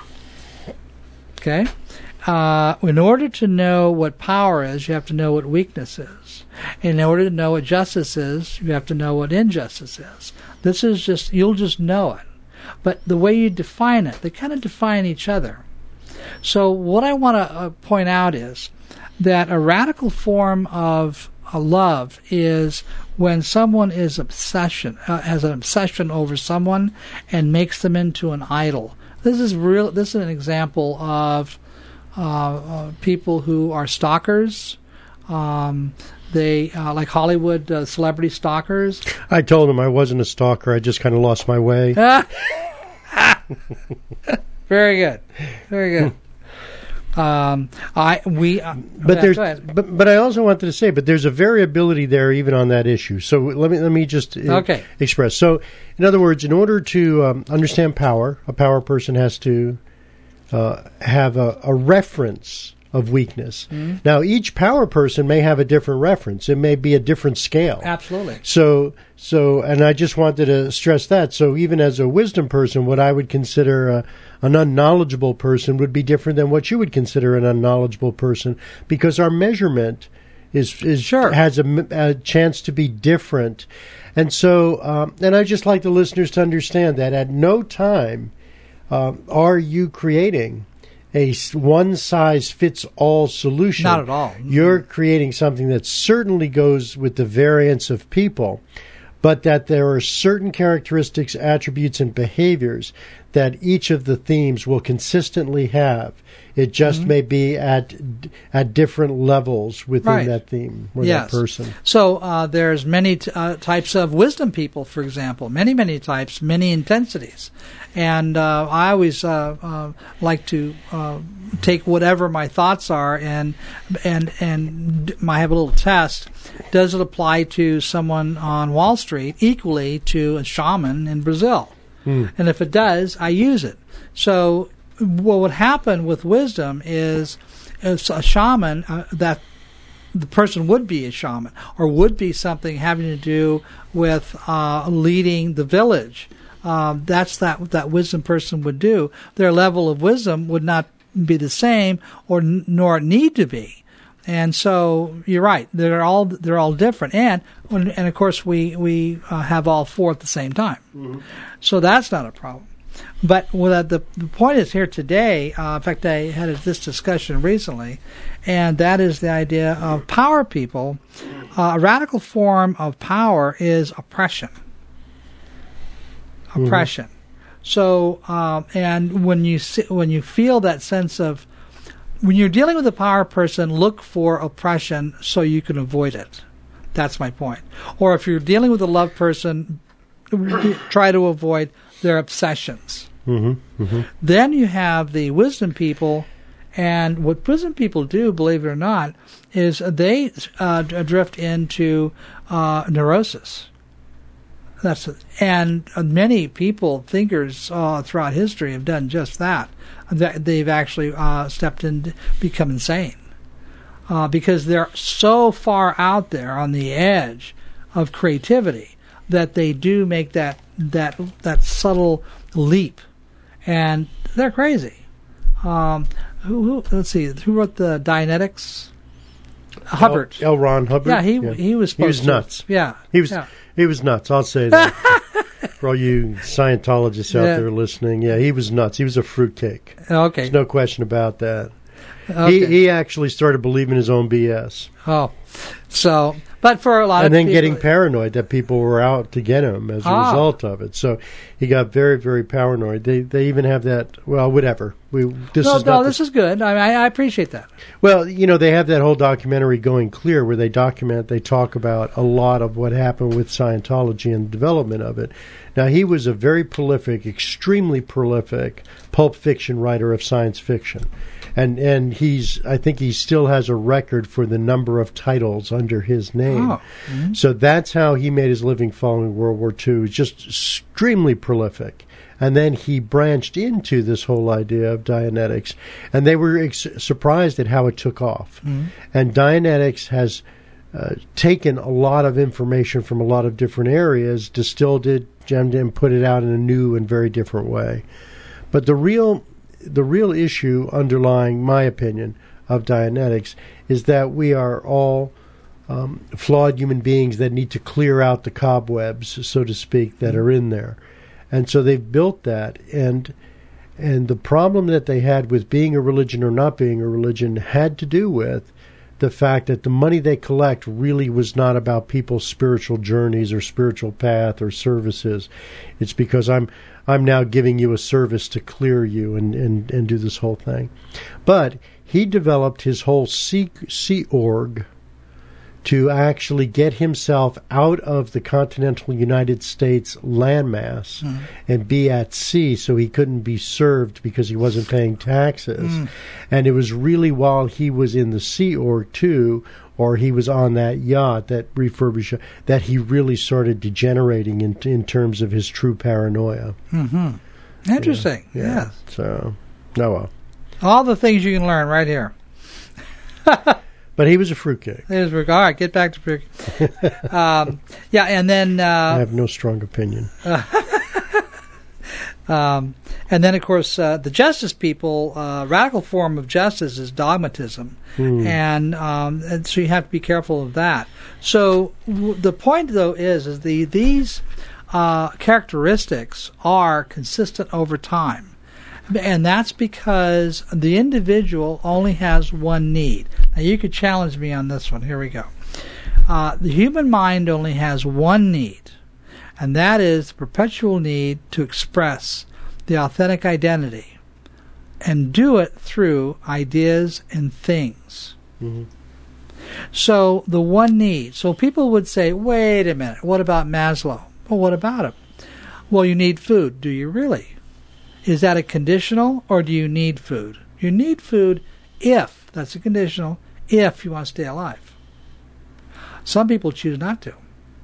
Okay? Uh, in order to know what power is, you have to know what weakness is. In order to know what justice is, you have to know what injustice is. This is just, you'll just know it. But the way you define it, they kind of define each other. So what I want to uh, point out is that a radical form of uh, love is when someone is obsession uh, has an obsession over someone and makes them into an idol. This is real. This is an example of uh, uh, people who are stalkers. Um, they uh, like Hollywood uh, celebrity stalkers. I told him I wasn't a stalker. I just kind of lost my way. Very good. Very good. Um, I we uh, but there's but but I also wanted to say, but there's a variability there even on that issue. So let me let me just uh, okay. express. So, in other words, in order to um, understand power, a power person has to uh, have a, a reference of weakness. Mm-hmm. Now, each power person may have a different reference. It may be a different scale. Absolutely. So, so, and I just wanted to stress that. So, even as a wisdom person, what I would consider a, an unknowledgeable person would be different than what you would consider an unknowledgeable person, because our measurement is is sure. has a, a chance to be different. And so, um, and I just like the listeners to understand that at no time um, are you creating a one-size-fits-all solution. Not at all. You're creating something that certainly goes with the variance of people. but that there are certain characteristics, attributes, and behaviors that each of the themes will consistently have. It just mm-hmm. may be at at different levels within right. that theme or yes. that person. So uh, there's many t- uh, types of wisdom people, for example. Many, many types, many intensities. And uh, I always uh, uh, like to uh, take whatever my thoughts are and and and I have a little test. Does it apply to someone on Wall Street equally to a shaman in Brazil? Mm. And if it does, I use it. So what would happen with wisdom is it's a shaman uh, that the person would be a shaman or would be something having to do with uh, leading the village. Um, that's that that wisdom person would do. Their level of wisdom would not be the same, or n- nor need to be. And so you're right; they're all they're all different, and and of course we we uh, have all four at the same time. Mm-hmm. So that's not a problem. But what the the point is here today. Uh, in fact, I had this discussion recently, and that is the idea of power people. Uh, a radical form of power is oppression. Oppression. Mm-hmm. So, um, and when you see, when you feel that sense of, when you're dealing with a power person, look for oppression so you can avoid it. That's my point. Or if you're dealing with a love person, try to avoid their obsessions. Mm-hmm. Mm-hmm. Then you have the wisdom people, and what wisdom people do, believe it or not, is they uh, drift into uh, neurosis. That's it. And many people, thinkers uh, throughout history, have done just that. They've actually uh, stepped in, become insane, uh, because they're so far out there on the edge of creativity that they do make that that that subtle leap, and they're crazy. Um, who, who? Let's see. Who wrote the Dianetics? Hubbard. L. L. Ron Hubbard. Yeah, he yeah. he was. He was to, nuts. Yeah, he was. Yeah. He was nuts. I'll say that. For all you Scientologists out yeah. there listening, yeah, he was nuts. He was a fruitcake. Okay, there's no question about that. Okay. He he actually started believing his own B S. Oh, so but for a lot and of then people, getting paranoid that people were out to get him as a ah. result of it. So he got very very paranoid. They they even have that. Well, whatever. We this no, is no, not this the, is good. I, I appreciate that. Well, you know, they have that whole documentary Going Clear where they document, they talk about a lot of what happened with Scientology and the development of it. Now, he was a very prolific, extremely prolific pulp fiction writer of science fiction. And and he's, I think he still has a record for the number of titles under his name. Oh. Mm-hmm. So that's how he made his living following World War Two. He's just extremely prolific. And then he branched into this whole idea of Dianetics. And they were ex- surprised at how it took off. Mm-hmm. And Dianetics has uh, taken a lot of information from a lot of different areas, distilled it, gemmed it, and put it out in a new and very different way. But the real the real issue underlying my opinion of Dianetics is that we are all um, flawed human beings that need to clear out the cobwebs, so to speak, that are in there. And so they've built that, and and the problem that they had with being a religion or not being a religion had to do with the fact that the money they collect really was not about people's spiritual journeys or spiritual path or services. It's because I'm I'm now giving you a service to clear you and, and, and do this whole thing. But he developed his whole Sea, sea Org to actually get himself out of the continental United States landmass mm. and be at sea, so he couldn't be served because he wasn't paying taxes. Mm. And it was really while he was in the Sea Org too, or he was on that yacht, that refurbished, that he really started degenerating in in terms of his true paranoia. Mm-hmm. Interesting. Yeah, yeah. Yes. So, no well. All the things you can learn right here. But he was a fruitcake. All right, get back to fruitcake. um, yeah, and then... Uh, I have no strong opinion. Uh, um, and then, of course, uh, the justice people, uh, radical form of justice is dogmatism. Hmm. And, um, and so you have to be careful of that. So w- the point, though, is, is the these uh, characteristics are consistent over time. And that's because the individual only has one need. Now, you could challenge me on this one. Here we go. Uh, the human mind only has one need, and that is the perpetual need to express the authentic identity and do it through ideas and things. Mm-hmm. So the one need. So people would say, wait a minute, what about Maslow? Well, what about him? Well, you need food. Do you really? Is that a conditional, or do you need food? You need food if, that's a conditional, if you want to stay alive. Some people choose not to.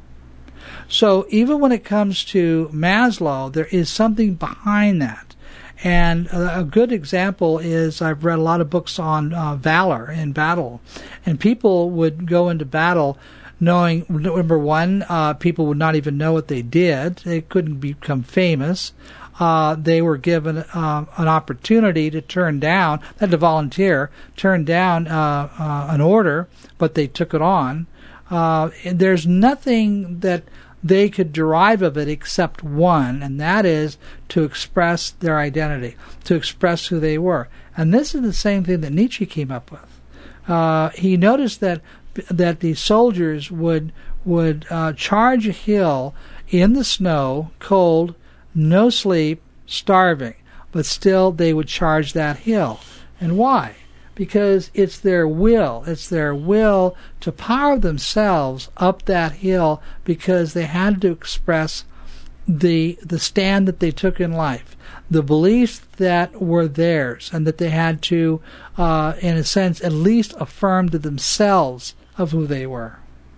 So even when it comes to Maslow, there is something behind that. And a good example is I've read a lot of books on uh, valor in battle. And people would go into battle knowing, number one, uh, people would not even know what they did. They couldn't become famous. Uh, they were given uh, an opportunity to turn down, they had to volunteer, turn down uh, uh, an order, but they took it on. Uh, there's nothing that they could derive of it except one, and that is to express their identity, to express who they were. And this is the same thing that Nietzsche came up with. Uh, he noticed that that the soldiers would would uh, charge a hill in the snow, cold, no sleep, starving, but still they would charge that hill. And why? Because it's their will. It's their will to power themselves up that hill because they had to express the the stand that they took in life, the beliefs that were theirs, and that they had to, uh, in a sense, at least affirm to themselves of who they were.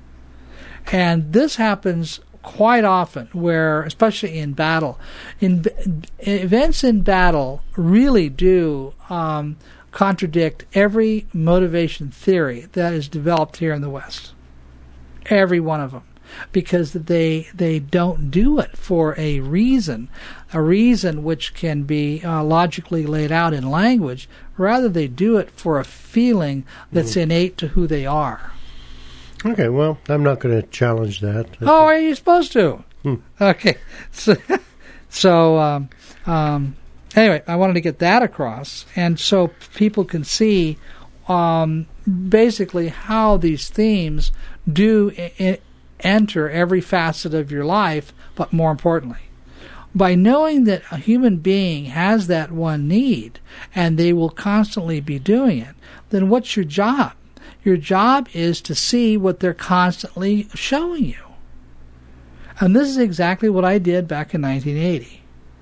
And this happens quite often, where, especially in battle, in events in battle really do um, contradict every motivation theory that is developed here in the West. Every one of them. Because they they don't do it for a reason, a reason which can be uh, logically laid out in language. Rather, they do it for a feeling that's mm. innate to who they are. Okay, well, I'm not going to challenge that. Oh, are you supposed to? Hmm. Okay. So, so um, um, anyway, I wanted to get that across, and so people can see um, basically how these themes do I- I enter every facet of your life, but more importantly, by knowing that a human being has that one need, and they will constantly be doing it, then what's your job? Your job is to see what they're constantly showing you. And this is exactly what I did back in nineteen eighty.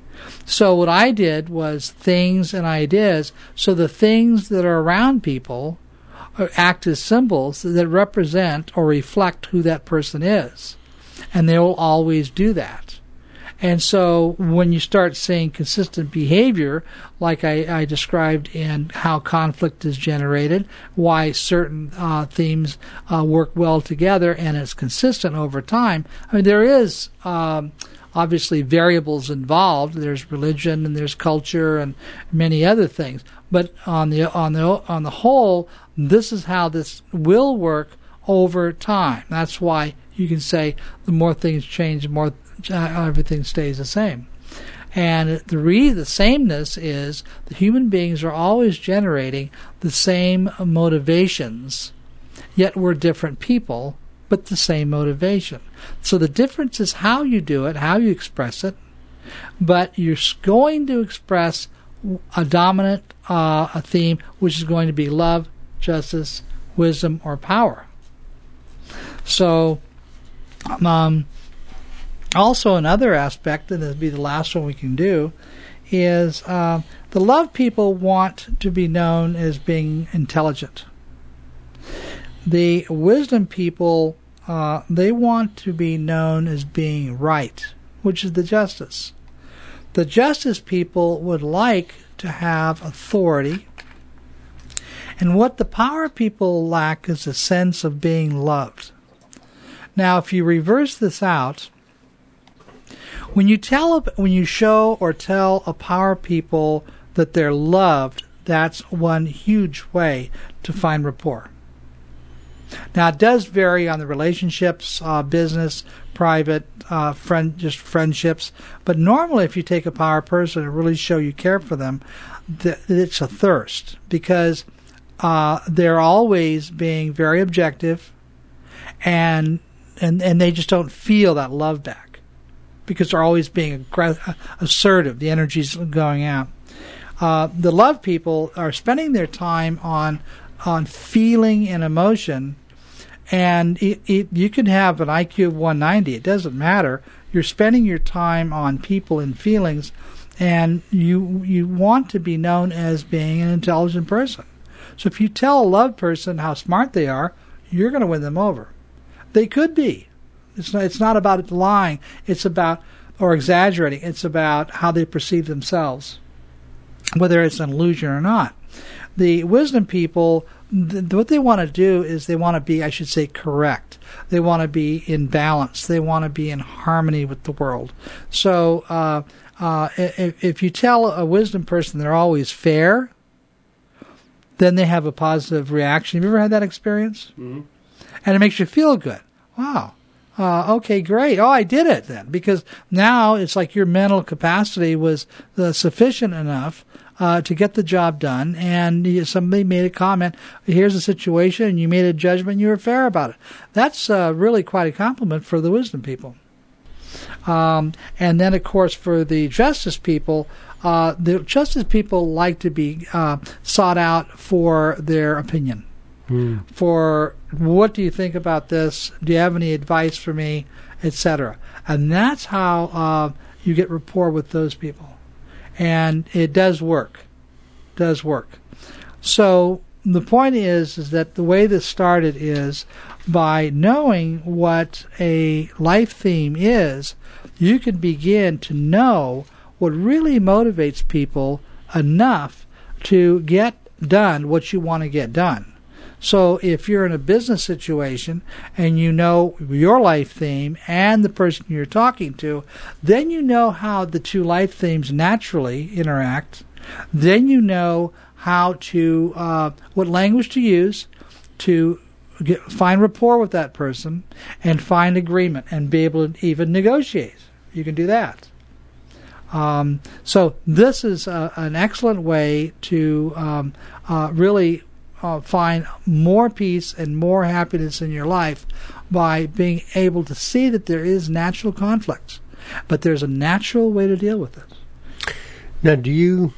So what I did was things and ideas, so the things that are around people act as symbols that represent or reflect who that person is. And they will always do that. And so when you start seeing consistent behavior, like I, I described in how conflict is generated, why certain uh, themes uh, work well together, and it's consistent over time, I mean, there is um, obviously variables involved. There's religion and there's culture and many other things. But on the on the on the whole, this is how this will work over time. That's why you can say the more things change, the more uh, everything stays the same. And the re- the sameness is the human beings are always generating the same motivations, yet we're different people, but the same motivation. So the difference is how you do it, how you express it, but you're going to express a dominant uh, a theme, which is going to be love, justice, wisdom, or power. So, um, also another aspect, and this will be the last one we can do, is uh, the love people want to be known as being intelligent. The wisdom people, uh, they want to be known as being right, which is the justice. The justice people would like to have authority, and what the power people lack is a sense of being loved. Now, if you reverse this out, when you tell, when you show or tell a power people that they're loved, that's one huge way to find rapport. Now, it does vary on the relationships, uh, business, private, uh, friend, just friendships. But normally, if you take a power person and really show you care for them, th- it's a thirst, because uh, they're always being very objective, and and and they just don't feel that love back. because they're always being aggr- assertive. The energy's going out. Uh, the love people are spending their time on on feeling and emotion, and it, it, you can have an I Q of one ninety. It doesn't matter. You're spending your time on people and feelings, and you you want to be known as being an intelligent person. So if you tell a love person how smart they are, you're going to win them over. They could be. It's not, it's not about lying. It's about, or exaggerating. It's about how they perceive themselves, whether it's an illusion or not. The wisdom people, th- what they want to do is they want to be, I should say, correct. They want to be in balance. They want to be in harmony with the world. So uh, uh, if, if you tell a wisdom person they're always fair, then they have a positive reaction. Have you ever had that experience? Mm-hmm. And it makes you feel good. Wow. Uh, okay, great. Oh, I did it then. Because now it's like your mental capacity was uh, sufficient enough uh, to get the job done. And you, somebody made a comment, here's the situation, and you made a judgment, and you were fair about it. That's uh, really quite a compliment for the wisdom people. Um, and then, of course, for the justice people, Uh, the justice people like to be uh, sought out for their opinion. Mm. For what do you think about this? Do you have any advice for me, et cetera. And that's how uh, you get rapport with those people. And it does work. Does work. So the point is, is that the way this started is by knowing what a life theme is, you can begin to know what really motivates people enough to get done what you want to get done. So if you're in a business situation and you know your life theme and the person you're talking to, then you know how the two life themes naturally interact. Then you know how to, uh, what language to use to get, find rapport with that person and find agreement and be able to even negotiate. You can do that. Um, so this is uh, an excellent way to um, uh, really uh, find more peace and more happiness in your life by being able to see that there is natural conflict, but there's a natural way to deal with it. Now, do you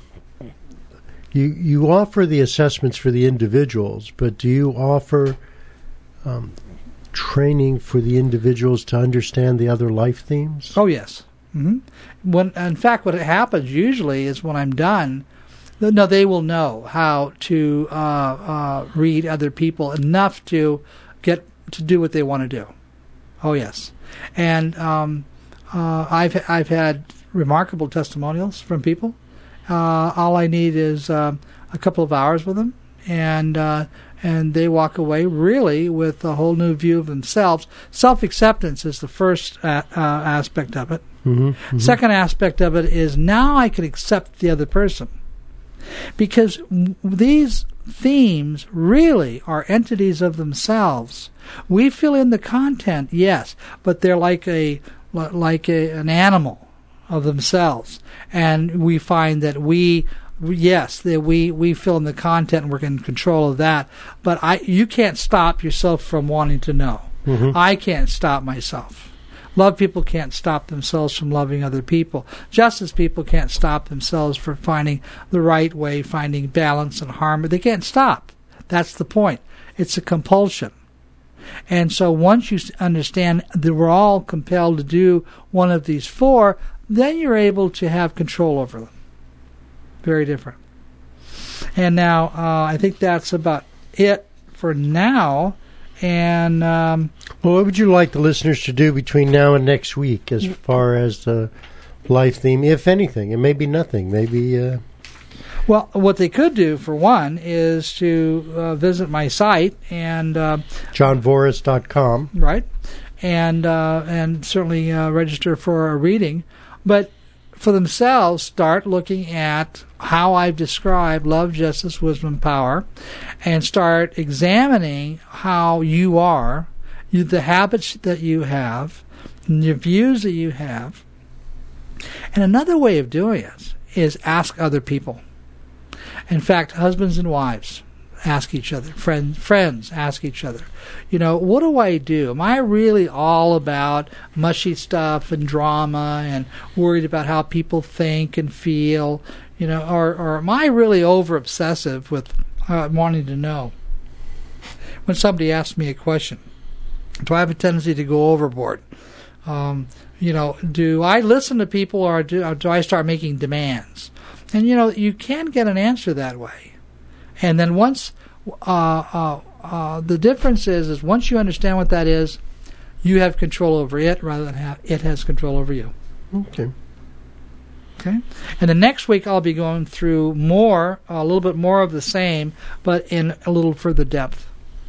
you you offer the assessments for the individuals, but do you offer um, training for the individuals to understand the other life themes? Oh, yes. Mm-hmm. When, in fact, what happens usually is when I'm done, no, they will know how to uh, uh, read other people enough to get to do what they want to do. Oh yes, and um, uh, I've I've had remarkable testimonials from people. Uh, all I need is uh, a couple of hours with them, and uh, and they walk away really with a whole new view of themselves. Self-acceptance is the first uh, uh, aspect of it. Mm-hmm, mm-hmm. Second aspect of it is now I can accept the other person. Because w- these themes really are entities of themselves. We fill in the content, yes, but they're like a like a, an animal of themselves. And we find that we, yes, that we, we fill in the content and we're in control of that. But I, you can't stop yourself from wanting to know. Mm-hmm. I can't stop myself. Love people can't stop themselves from loving other people. Justice people can't stop themselves from finding the right way, finding balance and harmony. They can't stop. That's the point. It's a compulsion. And so once you understand that we're all compelled to do one of these four, then you're able to have control over them. Very different. And now uh, I think that's about it for now. And um, well, what would you like the listeners to do between now and next week as far as the life theme, if anything? It may be nothing. Maybe. Uh... Well, what they could do, for one, is to uh, visit my site and uh, john voris dot com. Right, and uh, and certainly uh, register for a reading, but for themselves, start looking at how I've described love, justice, wisdom, power, and start examining how you are, you, the habits that you have, and the views that you have. And another way of doing it is ask other people. In fact, husbands and wives, ask each other. Friend, friends ask each other, you know, what do I do? Am I really all about mushy stuff and drama and worried about how people think and feel, you know, or, or am I really over-obsessive with uh, wanting to know? When somebody asks me a question, do I have a tendency to go overboard? Um, you know, do I listen to people or do, or do I start making demands? And, you know, you can get an answer that way. And then once, uh, uh, uh, the difference is, is once you understand what that is, you have control over it rather than have, it has control over you. Okay. Okay. And the next week I'll be going through more, a little bit more of the same, but in a little further depth.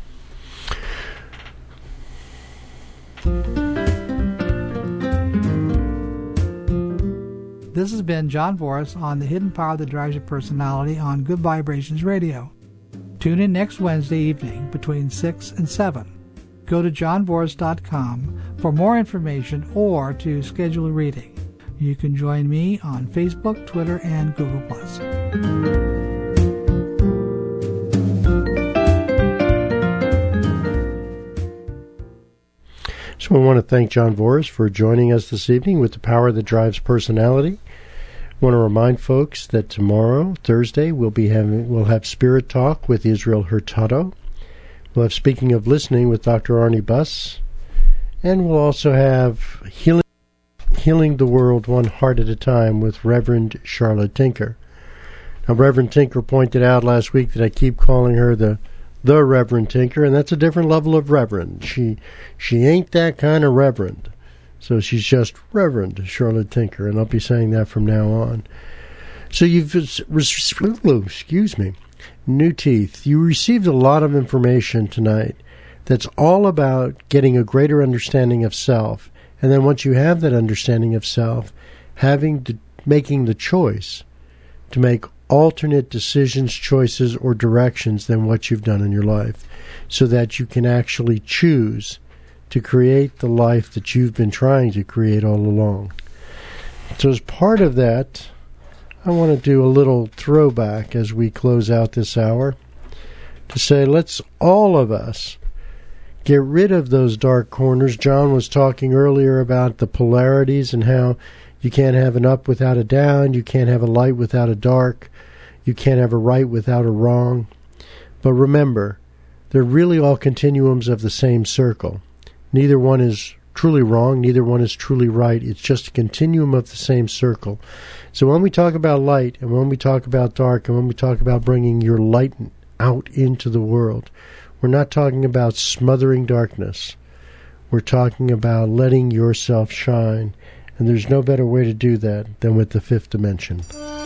This has been John Voris on The Hidden Power That Drives Your Personality on Good Vibrations Radio. Tune in next Wednesday evening between six and seven. Go to john voris dot com for more information or to schedule a reading. You can join me on Facebook, Twitter, and Google plus. So I want to thank John Voris for joining us this evening with The Power That Drives Personality. I want to remind folks that tomorrow, Thursday, we'll be having we'll have Spirit Talk with Israel Hurtado. We'll have Speaking of Listening with Doctor Arnie Buss, and we'll also have Healing Healing the World One Heart at a Time with Reverend Charlotte Tinker. Now, Reverend Tinker pointed out last week that I keep calling her the the Reverend Tinker, and that's a different level of reverend. She she ain't that kind of reverend. So she's just Reverend Charlotte Tinker, and I'll be saying that from now on. So you've, excuse me, New Teeth, you received a lot of information tonight that's all about getting a greater understanding of self. And then once you have that understanding of self, having to, making the choice to make alternate decisions, choices, or directions than what you've done in your life, so that you can actually choose to create the life that you've been trying to create all along. So as part of that, I want to do a little throwback as we close out this hour to say, let's all of us get rid of those dark corners. John was talking earlier about the polarities and how you can't have an up without a down, you can't have a light without a dark, you can't have a right without a wrong. But remember, they're really all continuums of the same circle. Neither one is truly wrong, neither one is truly right. It's just a continuum of the same circle. So when we talk about light, and when we talk about dark, and when we talk about bringing your light out into the world, we're not talking about smothering darkness. We're talking about letting yourself shine. And there's no better way to do that than with the fifth dimension.